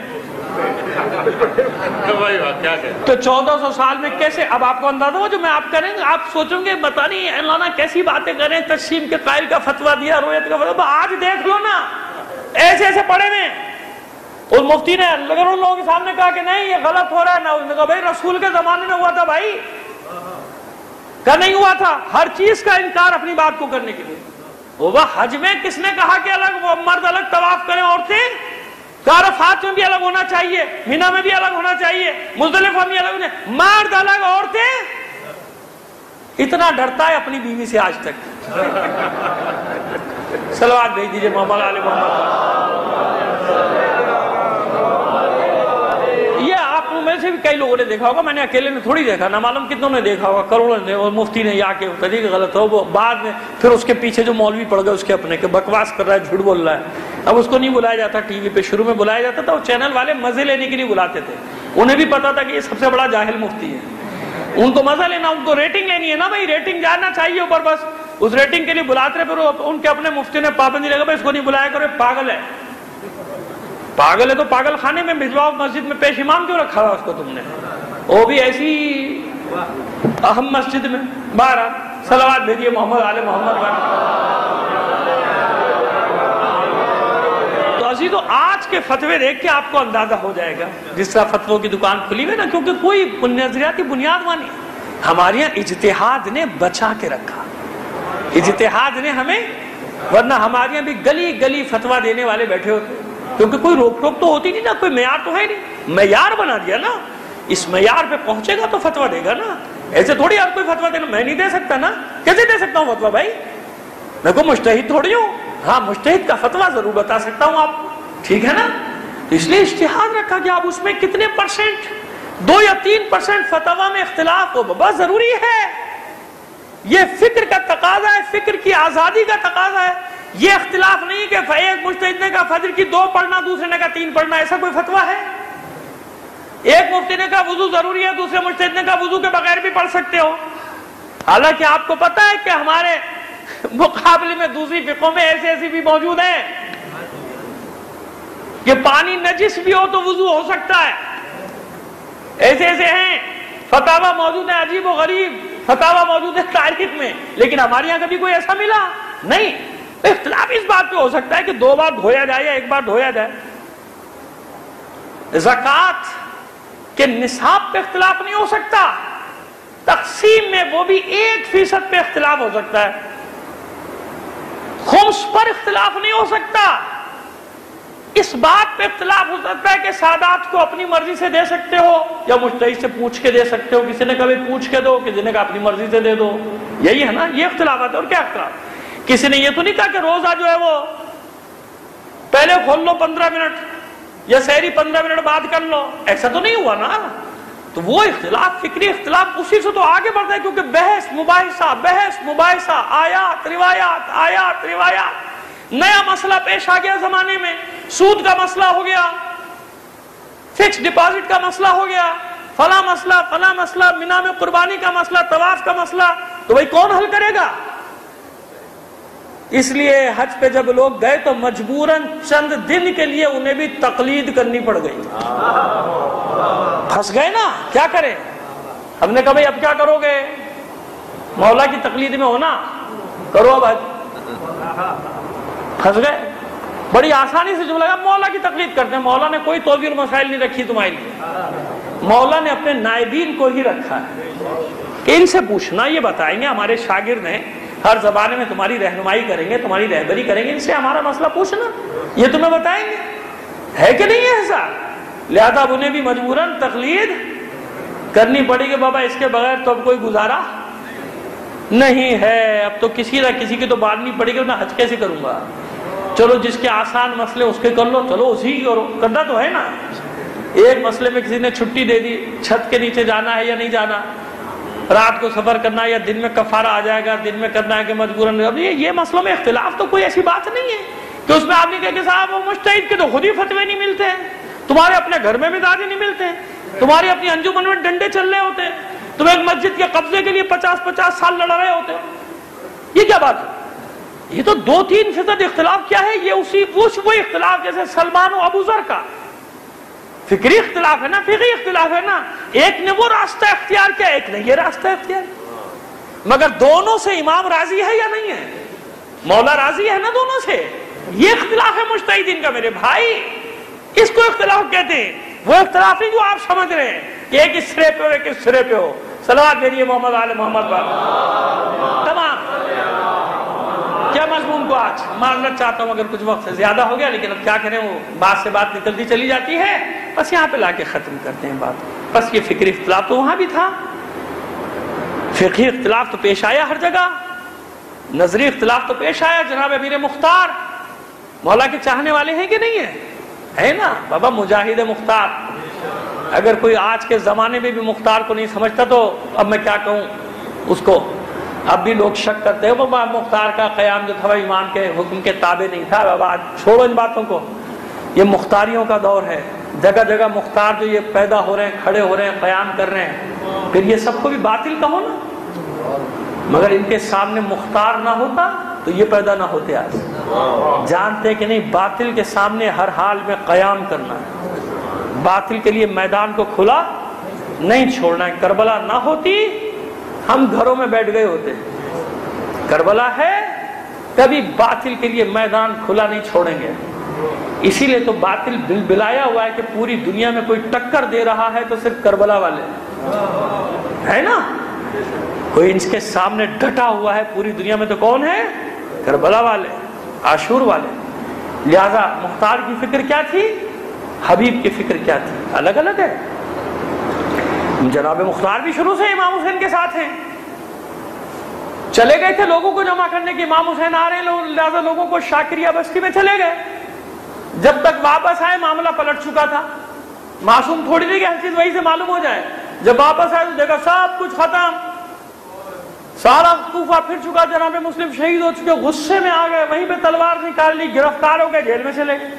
تو چودہ سو سال میں کیسے؟ اب آپ کو اندازہ ہو جو میں آپ کریں گے، آپ سوچیں گے بتا نہیں مولانا کیسی باتیں کریں، تقسیم کے قائل کا فتویٰ دیا، رویت کا فتویٰ. آج دیکھ لو نا، ایسے ایسے پڑے ہوئے. اس مفتی نے اگر ان لوگوں کے سامنے کہا کہ نہیں یہ غلط ہو رہا ہے، انہوں نے کہا بھائی رسول کے زمانے میں ہوا تھا بھائی، کہ نہیں ہوا تھا. ہر چیز کا انکار اپنی بات کو کرنے کے لیے. وہ حج میں کس نے کہا کہ الگ وہ مرد الگ طواف کریں، عورتیں؟ عرفات میں بھی الگ ہونا چاہیے، مینا میں بھی الگ ہونا چاہیے، مزدلفہ میں الگ ہونا، مرد الگ عورتیں. اتنا ڈرتا ہے اپنی بیوی سے آج تک. صلوات بھیج دیجیے محمد آل محمد۔ یہ آپ میں سے بھی کئی لوگوں نے دیکھا ہوگا، میں نے اکیلے نے تھوڑی دیکھا، نہ معلوم کتنوں نے دیکھا ہوگا، کروڑوں نے، اور مفتی نے یا کے طریقہ غلط ہو، وہ بعد میں پھر اس کے پیچھے جو مولوی پڑ گئے اس کے اپنے کہ بکواس کر رہا ہے، جھوٹ بول رہا ہے۔ اب اس کو نہیں بلایا جاتا ٹی وی پہ، شروع میں بلایا جاتا تھا، وہ چینل والے مزے لینے کے لیے بلاتے تھے، انہیں بھی پتا تھا کہ یہ سب سے بڑا جاہل مفتی ہے، ان کو مزہ لینا، ان کو ریٹنگ لینی ہے نا بھائی، ریٹنگ جاننا چاہیے اوپر، بس اس ریٹنگ کے لیے بلاتے رہے۔ پھر ان کے اپنے مفتی نے پابندی لگا بھائی اس کو نہیں بلایا کرو، پاگل ہے، پاگل ہے تو پاگل خانے میں بھجواؤ، مسجد میں پیش امام کیوں رکھا ہوا اس کو تم نے، وہ بھی ایسی اہم مسجد میں۔ بارہ صلوات بھیجیے محمد آل محمد۔ تو اسی تو آج کے فتوے دیکھ کے آپ کو اندازہ ہو جائے گا، جس طرح فتووں کی دکان کھلی ہوئی نا، کیونکہ کوئی نظریاتی بنیاد مانی، ہمارے یہاں اجتہاد نے بچا کے رکھا، اجتہاد نے ہمیں، ورنہ ہمارے یہاں بھی گلی گلی فتویٰ دینے والے بیٹھے ہوتے، کیونکہ کوئی روک ٹوک تو ہوتی نہیں نا، کوئی معیار تو ہے نہیں، معیار بنا دیا نا، اس معیار پہ پہنچے گا تو فتویٰ دے گا نا، ایسے تھوڑی آپ کوئی فتویٰ دینا، میں نہیں دے سکتا نا، کیسے دے سکتا ہوں فتویٰ بھائی، میں کوئی مجتہد تھوڑی ہوں، ہاں مجتہد کا فتویٰ ضرور بتا سکتا ہوں آپ کو، ٹھیک ہے نا، تو اس لیے اجتہاد رکھا کہ آپ اس میں کتنے پرسنٹ، دو یا تین پرسنٹ فتویٰ میں اختلاف ہو بہت ضروری ہے، یہ فکر کا تقاضا ہے، فکر کی آزادی کا تقاضا ہے، یہ اختلاف نہیں کہ ایک مجتہد نے کہا فجر کی دو پڑھنا، دوسرے نے کہا تین پڑھنا، ایسا کوئی فتویٰ ہے؟ ایک مفتی نے کہا وضو ضروری ہے، دوسرے مجتہد نے کہا وضو کے بغیر بھی پڑھ سکتے ہو، حالانکہ آپ کو پتا ہے کہ ہمارے مقابلے میں دوسری فقہوں میں ایسی ایسی بھی موجود ہیں کہ پانی نجس بھی ہو تو وضو ہو سکتا ہے، ایسے ایسے ہیں، فتاویٰ موجود ہے عجیب و غریب، فتاویٰ موجود ہے تاریخ میں، لیکن ہمارے یہاں کبھی کوئی ایسا ملا نہیں۔ اختلاف اس بات پہ ہو سکتا ہے کہ دو بار دھویا جائے یا ایک بار دھویا جائے، زکوٰۃ کے نصاب پہ اختلاف نہیں ہو سکتا، تقسیم میں وہ بھی ایک فیصد پہ اختلاف ہو سکتا ہے، خمس پر اختلاف نہیں ہو سکتا، اس بات پہ اختلاف ہو سکتا ہے کہ سادات کو اپنی مرضی سے دے سکتے ہو یا مجتہد سے پوچھ کے دے سکتے ہو، کسی نے کبھی پوچھ کے دو، کسی نے کہا اپنی مرضی سے دے دو، یہی ہے نا، یہ اختلافات ہے، اور کیا اختلاف؟ کسی نے یہ تو نہیں کہا کہ روزہ جو ہے وہ پہلے کھول لو پندرہ منٹ یا سحری پندرہ منٹ بعد کر لو، ایسا تو نہیں ہوا نا، تو وہ اختلاف، فکری اختلاف اسی سے تو آگے بڑھتا ہے، کیونکہ بحث مباحثہ بحث مباحثہ، آیات روایات آیات روایات، نیا مسئلہ پیش آ گیا زمانے میں، سود کا مسئلہ ہو گیا، فکس ڈپازٹ کا مسئلہ ہو گیا، فلاں مسئلہ فلاں مسئلہ، مینا میں قربانی کا مسئلہ، طواف کا مسئلہ، تو بھائی کون حل کرے گا؟ اس لیے حج پہ جب لوگ گئے تو مجبوراً چند دن کے لیے انہیں بھی تقلید کرنی پڑ گئی، پھنس گئے نا، کیا کریں؟ ہم نے کہا بھائی اب کیا کرو گے؟ مولا کی تقلید میں ہونا، کرو اب حج، پھنس گئے، بڑی آسانی سے جملہ لگا مولا کی تقلید کرتے ہیں، مولا نے کوئی توضیح مسائل نہیں رکھی تمہارے لیے، مولا نے اپنے نائبین کو ہی رکھا ہے کہ ان سے پوچھنا، یہ بتائیں گے، ہمارے شاگرد ہیں، ہر زمانے میں تمہاری رہنمائی کریں گے، تمہاری رہبری کریں گے، ان سے ہمارا مسئلہ پوچھنا، یہ تمہیں بتائیں گے، ہے کہ نہیں ہے ایسا؟ لہذا اب انہیں بھی مجبوراً تقلید کرنی پڑی کہ بابا اس کے بغیر تو اب کوئی گزارا نہیں ہے، اب تو کسی نہ کسی کی تو باندھنی پڑے گی، میں حج کیسے کروں گا؟ چلو جس کے آسان مسئلے اس کے کر لو، چلو اسی کی کرو، کرنا تو ہے نا۔ ایک مسئلے میں کسی نے چھٹی دے دی، چھت کے نیچے جانا ہے یا نہیں جانا، رات کو سفر کرنا ہے یا دن میں کفارہ آ جائے گا، دن میں کرنا ہے کہ مجبوراً، اب یہ مسئلوں میں اختلاف تو کوئی ایسی بات نہیں ہے کہ اس میں آپ نے کہا کہ صاحب وہ مجتہد کے تو خود ہی فتوے نہیں ملتے ہیں، تمہارے اپنے گھر میں مزاج نہیں ملتے ہیں، تمہاری اپنی انجمن میں ڈنڈے چل رہے ہوتے ہیں، تم ایک مسجد کے قبضے کے لیے پچاس پچاس سال لڑ رہے ہوتے ہیں، یہ کیا بات ہے؟ یہ تو دو تین فیصد اختلاف کیا ہے، یہ اسی وہ اختلاف جیسے سلمان و ابو ذر کا فکری اختلاف ہے نا، فقہی اختلاف ہے نا، ایک نے وہ راستہ اختیار کیا، ایک نے یہ راستہ اختیار، مگر دونوں سے امام راضی ہے یا نہیں ہے؟ مولا راضی ہے نا دونوں سے، یہ اختلاف ہے مجتہدین کا میرے بھائی، اس کو اختلاف کہتے ہیں، وہ اختلاف نہیں جو آپ سمجھ رہے ہیں کہ ایک اس سرے پہ ہو ایک اس سرے پہ ہو۔ صلوات بھیجیے محمد آل محمد پر۔ تمام کیا مضمون کو آج مارنا چاہتا ہوں، اگر کچھ وقت سے زیادہ ہو گیا، لیکن اب کیا کریں، وہ بات سے بات نکلتی چلی جاتی ہے، بس یہاں پہ لا کے ختم کرتے ہیں بات۔ بس یہ فکری اختلاف تو وہاں بھی تھا، فقہی اختلاف تو پیش آیا ہر جگہ، نظری اختلاف تو پیش آیا. جناب امیر مختار مولا کے چاہنے والے ہیں کہ نہیں ہیں؟ ہے نا بابا مجاہد مختار. اگر کوئی آج کے زمانے میں بھی مختار کو نہیں سمجھتا تو اب میں کیا کہوں اس کو. اب بھی لوگ شک کرتے ہیں بابا مختار کا قیام جو تھا ایمان کے حکم کے تابع نہیں تھا. بابا چھوڑو ان باتوں کو. یہ مختاریوں کا دور ہے. جگہ جگہ مختار جو یہ پیدا ہو رہے ہیں, کھڑے ہو رہے ہیں, قیام کر رہے ہیں, پھر یہ سب کو بھی باطل کہو نا. مگر ان کے سامنے مختار نہ ہوتا تو یہ پیدا نہ ہوتے. آج جانتے کہ نہیں باطل کے سامنے ہر حال میں قیام کرنا ہے, باطل کے لیے میدان کو کھلا نہیں چھوڑنا ہے. کربلا نہ ہوتی ہم گھروں میں بیٹھ گئے ہوتے. کربلا ہے کبھی باطل کے لیے میدان کھلا نہیں چھوڑیں گے. اسی لیے تو باطل بل بلایا ہوا ہے کہ پوری دنیا میں کوئی ٹکر دے رہا ہے تو صرف کربلا والے ہے نا. کوئی ان کے سامنے ڈٹا ہوا ہے پوری دنیا میں تو کون ہے؟ کربلا والے, عاشور والے. لہذا مختار کی فکر کیا تھی, حبیب کی فکر کیا تھی, الگ الگ ہے. جناب مختار بھی شروع سے امام حسین کے ساتھ ہیں. چلے گئے تھے لوگوں کو جمع کرنے کے, امام حسین آ رہے ہیں, لہذا لوگوں کو شاکریہ بستی میں چلے گئے. جب تک واپس آئے معاملہ پلٹ چکا تھا. معصوم تھوڑی نہیں کہ ہر چیز وہی سے معلوم ہو جائے. جب واپس آئے تو دیکھا سب کچھ ختم, سارا کوفہ پھر چکا. جناب مسلم شہید ہو چکے, غصے میں آ گئے, وہیں پہ تلوار نکال لی, گرفتار ہو گئے, جیل میں چلے گئے.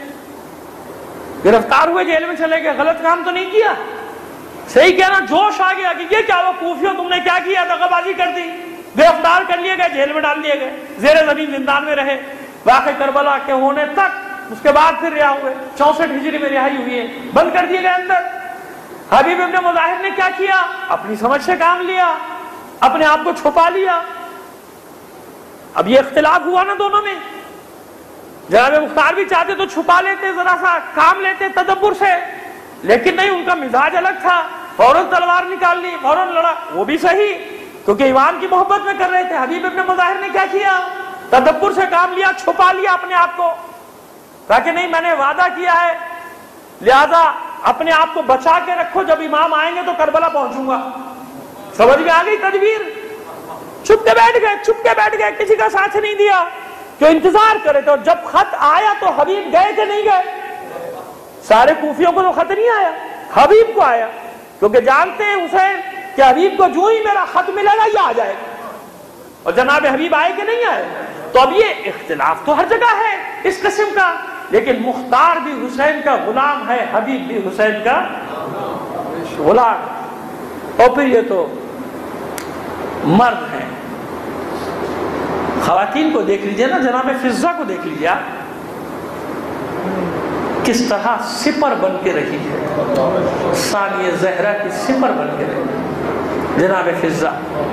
گرفتار ہوئے جیل میں چلے گئے. غلط کام تو نہیں کیا, صحیح کہنا, جوش آ گیا کہ یہ کیا ہوا کوفیوں, تم نے کیا کیا, دغا بازی کر دی. گرفتار کر لیے گئے, جیل میں ڈال دیے گئے, زیر زمین زندان میں رہے. واقع کربلا کے ہونے تک, اس کے بعد پھر رہا ہوئے. چونسٹھ ہجری میں رہائی ہوئی ہے, بند کر دیے گئے اندر. حبیب ابن مظاہر نے کیا کیا, اپنی سمجھ سے کام لیا, اپنے آپ کو چھپا لیا. اب یہ اختلاف ہوا نا دونوں میں. جناب مختار بھی چاہتے تو چھپا لیتے, ذرا سا کام لیتے تدبر سے, لیکن نہیں, ان کا مزاج الگ تھا. فوراً تلوار نکال لی, فوراً لڑا. وہ بھی صحیح کیونکہ ایمان کی محبت میں کر رہے تھے. حبیب ابن مظاہر نے کیا کیا, تدبر سے کام لیا, چھپا لیا اپنے آپ کو, تاکہ نہیں میں نے وعدہ کیا ہے, لہذا اپنے آپ کو بچا کے رکھو, جب امام آئیں گے تو کربلا پہنچوں گا. سمجھ میں آ گئی تدبیر. چھپ کے بیٹھ گئے, چھپ کے بیٹھ گئے, کسی کا ساتھ نہیں دیا, جو انتظار کرے تھے. اور جب خط آیا تو حبیب گئے کہ نہیں گئے؟ سارے کوفیوں کو تو خط نہیں آیا, حبیب کو آیا, کیونکہ جانتے ہیں حسین کہ حبیب کو جو ہی میرا خط ملے گا یہ آ جائے گا. اور جناب حبیب آئے کہ نہیں آئے؟ تو اب یہ اختلاف تو ہر جگہ ہے اس قسم کا, لیکن مختار بھی حسین کا غلام ہے, حبیب بھی حسین کا غلام. اور پھر یہ تو مرد ہیں. خواتین کو دیکھ لیجئے نا, جناب فضہ کو دیکھ لیجئے آپ, کس طرح سپر بن کے رہی ہے, ثانیہ زہرا کی سپر بن کے رہی. جناب فضہ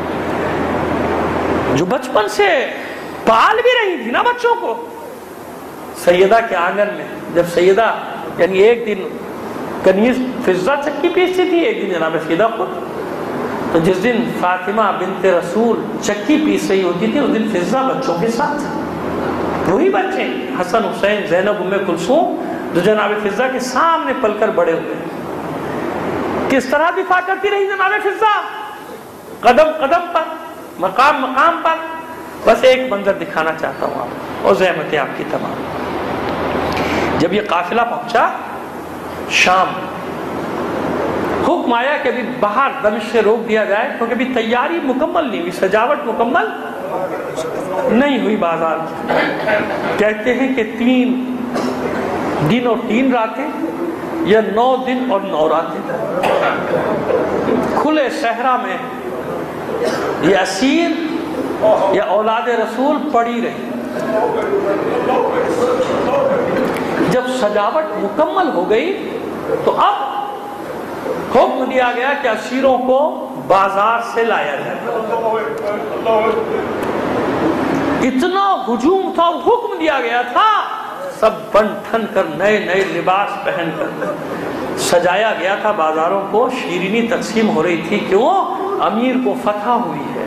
جو بچپن سے پال بھی رہی تھی نا بچوں کو, سیدہ کے آنگن میں جب سیدہ, یعنی ایک دن کنیز فضہ چکی پیستی تھی, ایک دن جناب فضہ خود. تو جس دن فاطمہ بنت رسول چکی پیس رہی ہوتی تھی, اس دن فضہ بچوں کے ساتھ, وہی بچے حسن حسین زینب ام کلثوم جو جناب فضہ کے سامنے پل کر بڑے ہوئے. کس طرح دفاع کرتی رہی جناب فضہ, قدم قدم پر, مقام مقام پر. بس ایک منظر دکھانا چاہتا ہوں آپ, اور زحمتیں آپ کی تمام. جب یہ قافلہ پہنچا شام, حکم آیا کہ ابھی باہر دمشق سے روک دیا جائے, کیونکہ ابھی تیاری مکمل نہیں ہوئی, سجاوٹ مکمل نہیں ہوئی بازار کی. کہتے ہیں کہ تین دن اور تین راتیں یا نو دن اور نو راتیں کھلے صحرا میں یہ اسیر یا اولاد رسول پڑی رہی. جب سجاوٹ مکمل ہو گئی تو اب حکم دیا گیا کہ اسیروں کو بازار سے لایا جائے. اتنا ہجوم تھا اور حکم دیا گیا تھا, سب بن ٹھن کر نئے نئے لباس پہن کر سجایا گیا تھا بازاروں کو. شیرینی تقسیم ہو رہی تھی, کیوں؟ امیر کو فتح ہوئی ہے,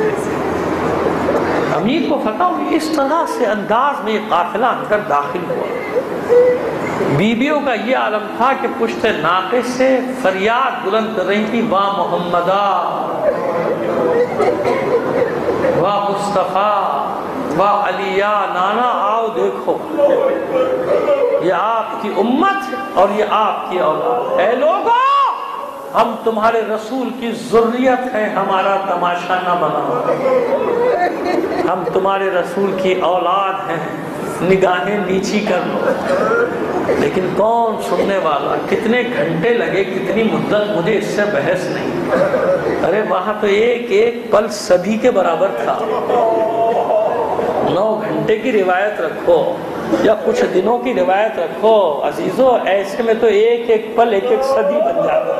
امیر کو فتح ہوئی. اس طرح سے انداز میں یہ قافلہ اندر داخل ہوا. بیبیوں کا یہ عالم تھا کہ پشت ناقے سے فریاد بلند کر رہی تھی, واہ محمدہ, واہ مصطفیٰ, واہ علی یا نانا آؤ دیکھو، یہ آپ کی امت اور یہ آپ کی اولاد، اے لوگوں ہم تمہارے رسول کی ذریت ہیں، ہمارا تماشا نہ بناؤ، ہم تمہارے رسول کی اولاد ہیں، نگاہیں نیچی کر لو۔ لیکن کون سننے والا؟ کتنے گھنٹے لگے، کتنی مدت، مجھے اس سے بحث نہیں۔ ارے وہاں تو ایک ایک پل صدی کے برابر تھا۔ نو گھنٹے کی روایت رکھو یا کچھ دنوں کی روایت رکھو عزیزو، ایسے میں تو ایک ایک پل ایک ایک صدی بن جاتا۔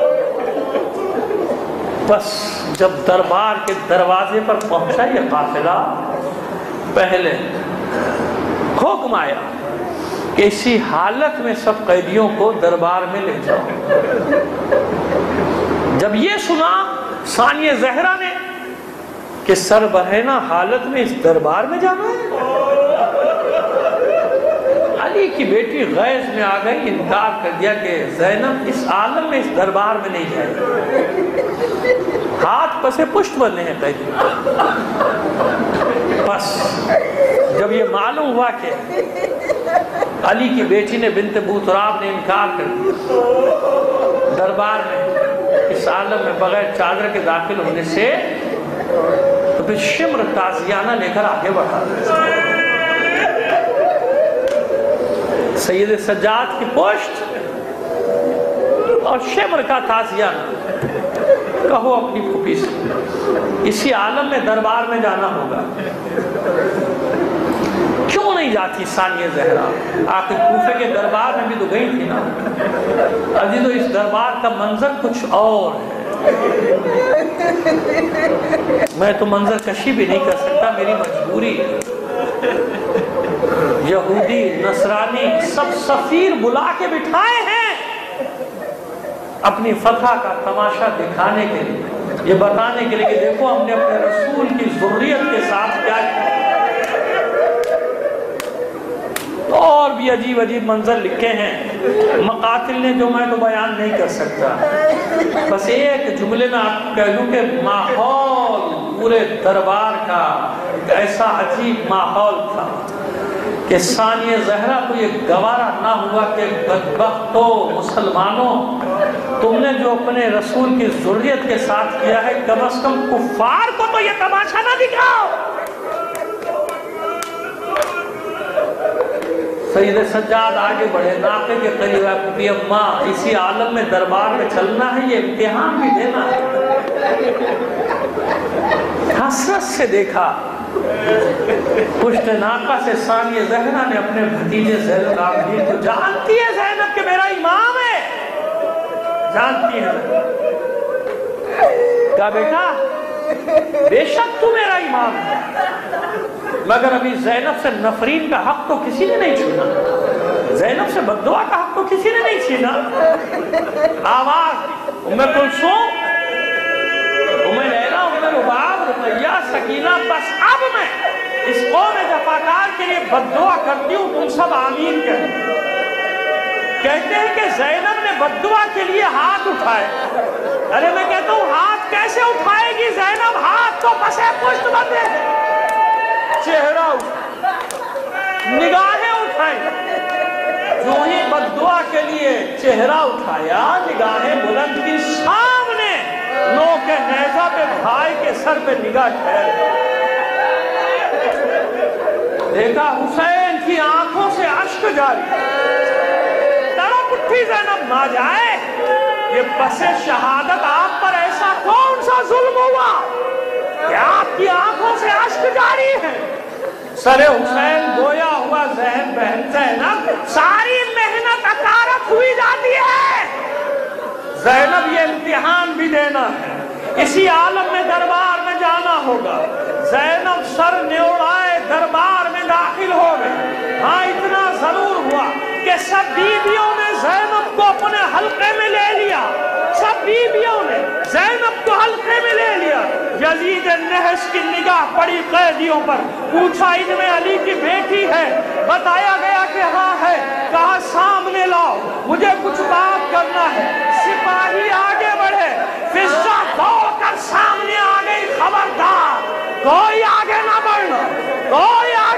بس جب دربار کے دروازے پر پہنچا یہ قافلہ، پہلے حکم آیا کہ اسی حالت میں سب قیدیوں کو دربار میں لے جاؤ۔ جب یہ سنا ثانیہ زہرا نے کہ سر برہنہ حالت میں اس دربار میں جانا ہے، علی کی بیٹی غیظ میں آ گئی، انکار کر دیا کہ زینب اس عالم میں اس دربار میں نہیں جائے گی۔ ہاتھ پسے پشت بنے ہیں قیدی۔ بس جب یہ معلوم ہوا کہ علی کی بیٹی نے بنت بوتراب نے انکار کر دیا دربار میں اس عالم میں بغیر چادر کے داخل ہونے سے، تو پھر شمر تازیانہ لے کر آگے بڑھا۔ سید سجاد کی پشت اور شمر کا تازیانہ، کہو اپنی پھوپھی سے اسی عالم میں دربار میں جانا ہوگا، کیوں نہیں جاتی ثانیہ زہرا؟ آخر کوفے کے دربار میں بھی تو گئی تھی نا۔ ابھی تو اس دربار کا منظر کچھ اور ہے، میں تو منظر کشی بھی نہیں کر سکتا، میری مجبوری ہے۔ یہودی نصرانی سب سفیر بلا کے بٹھائے ہیں اپنی فتح کا تماشا دکھانے کے لیے، یہ بتانے کے لیے کہ دیکھو ہم نے اپنے رسول کی ذریت کے ساتھ کیا کیا۔ اور بھی عجیب عجیب منظر لکھے ہیں مقاتل نے، جو میں تو بیان نہیں کر سکتا۔ بس ایک جملے میں آپ کو کہہ دوں کہ ماحول پورے دربار کا ایسا عجیب ماحول تھا کہ ثانیہ زہرا کو یہ گوارا نہ ہوا کہ بدبختو مسلمانوں، تم نے جو اپنے رسول کی ذریت کے ساتھ کیا ہے، کم از کم کفار کو تو یہ تماشا نہ دکھاؤ۔ سید سجاد آگے بڑھے، ناقے کے قریب ہے، پھوپھی اماں اسی عالم میں دربار میں چلنا ہے، یہ امتحان بھی دینا ہے۔ حسرت سے دیکھا، پشت ناقہ سے ثانیہ زہرا نے اپنے بھتیجے زین العابدین کو، جانتی ہے زینب کہ میرا امام ہے، جانتی ہے، کہا بیٹا بے شک تو میرا امام ہے، مگر ابھی زینب سے نفرین کا حق تو کسی نے نہیں چھینا، زینب سے بددعا کا حق تو کسی نے نہیں چھینا۔ آواز ام کلثوم، ام لیلا، ام لباب، رقیہ، سکینہ، بس اب میں اس قوم جفاکار کے لیے بددعا کرتی ہوں، تم سب آمین کہیں۔ کہتے ہیں کہ زینب نے بددعا کے لیے ہاتھ اٹھائے۔ ارے میں کہتا ہوں ہاتھ کیسے اٹھائے گی زینب؟ ہاتھ تو پسے پشت بندے، چہرہ اٹھائے، نگاہیں اٹھائیں، جو ہی بددعا کے لیے چہرہ اٹھایا، نگاہیں بلند کی، سامنے نو کے نیزہ پہ بھائی کے سر پہ نگاہ ٹھہر، دیکھا حسین کی آنکھوں سے اشک جاری، تڑپ اٹھی زینب، نہ جائے یہ پس شہادت آپ پر ایسا کون سا ظلم ہوا کہ آپ کی آنکھوں سے اشک جاری ہے؟ سر حسین گویا ہوا ذہن بہن زینب، ساری محنت اکارت ہوئی جاتی ہے۔ زینب یہ امتحان بھی دینا ہے، اسی عالم میں دربار میں جانا ہوگا۔ زینب سر نیوڑائے دربار میں داخل ہو گئے۔ ہاں اتنا ضرور ہوا کہ سب بیویوں نے زینب کو اپنے حلقے میں لے لیا، سب بیویوں نے زینب کو حلقے میں لے لیا۔ یزید نحس کی نگاہ پڑی قیدیوں پر، پوچھا ان میں علی کی بیٹی ہے؟ بتایا گیا کہ ہاں ہے۔ کہا سامنے لاؤ، مجھے کچھ بات کرنا ہے۔ سپاہی آگے بڑھے، فضہ دوڑ کر سامنے آ گئی، خبردار کوئی آگے نہ بڑھنا، کوئی آگے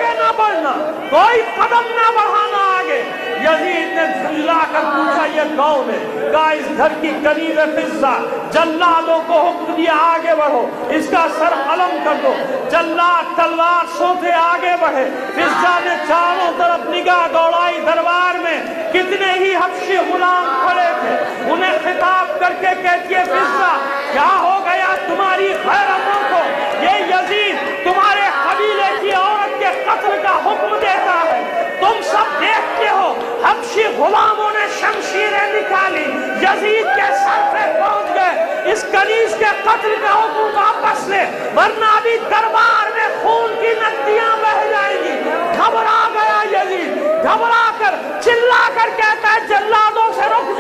کوئی قدم نہ بڑھانا آگے۔ یزید نے جھنجلا کر پوچھا یہ کون ہے؟ کہا اس گھر کی قریب فضہ۔ جلادوں کو حکم دیا آگے بڑھو، اس کا سر قلم کر دو۔ جلاد تلوار سونتے آگے بڑھے۔ فضہ نے چاروں طرف نگاہ دوڑائی، دربار میں کتنے ہی حبشی غلام کھڑے تھے، انہیں خطاب کر کے کہتی ہے فضہ کیا ہو گیا تمہاری غیرتوں کو؟ یہ یزید تمہارے قبیلے کی عورت کے قتل کا حکم دیتا ہے، تم سب دیکھتے ہو۔ حبشی غلاموں نے شمشیریں نکالی، یزید کے سر پہ پہنچ گئے، اس کنیز کے قتل کا حکم واپس لے ورنہ ابھی دربار میں خون کی ندیاں بہہ جائیں گی۔ گھبرا گیا یزید، گھبرا کر چلا کر کہتا ہے جلادوں سے رک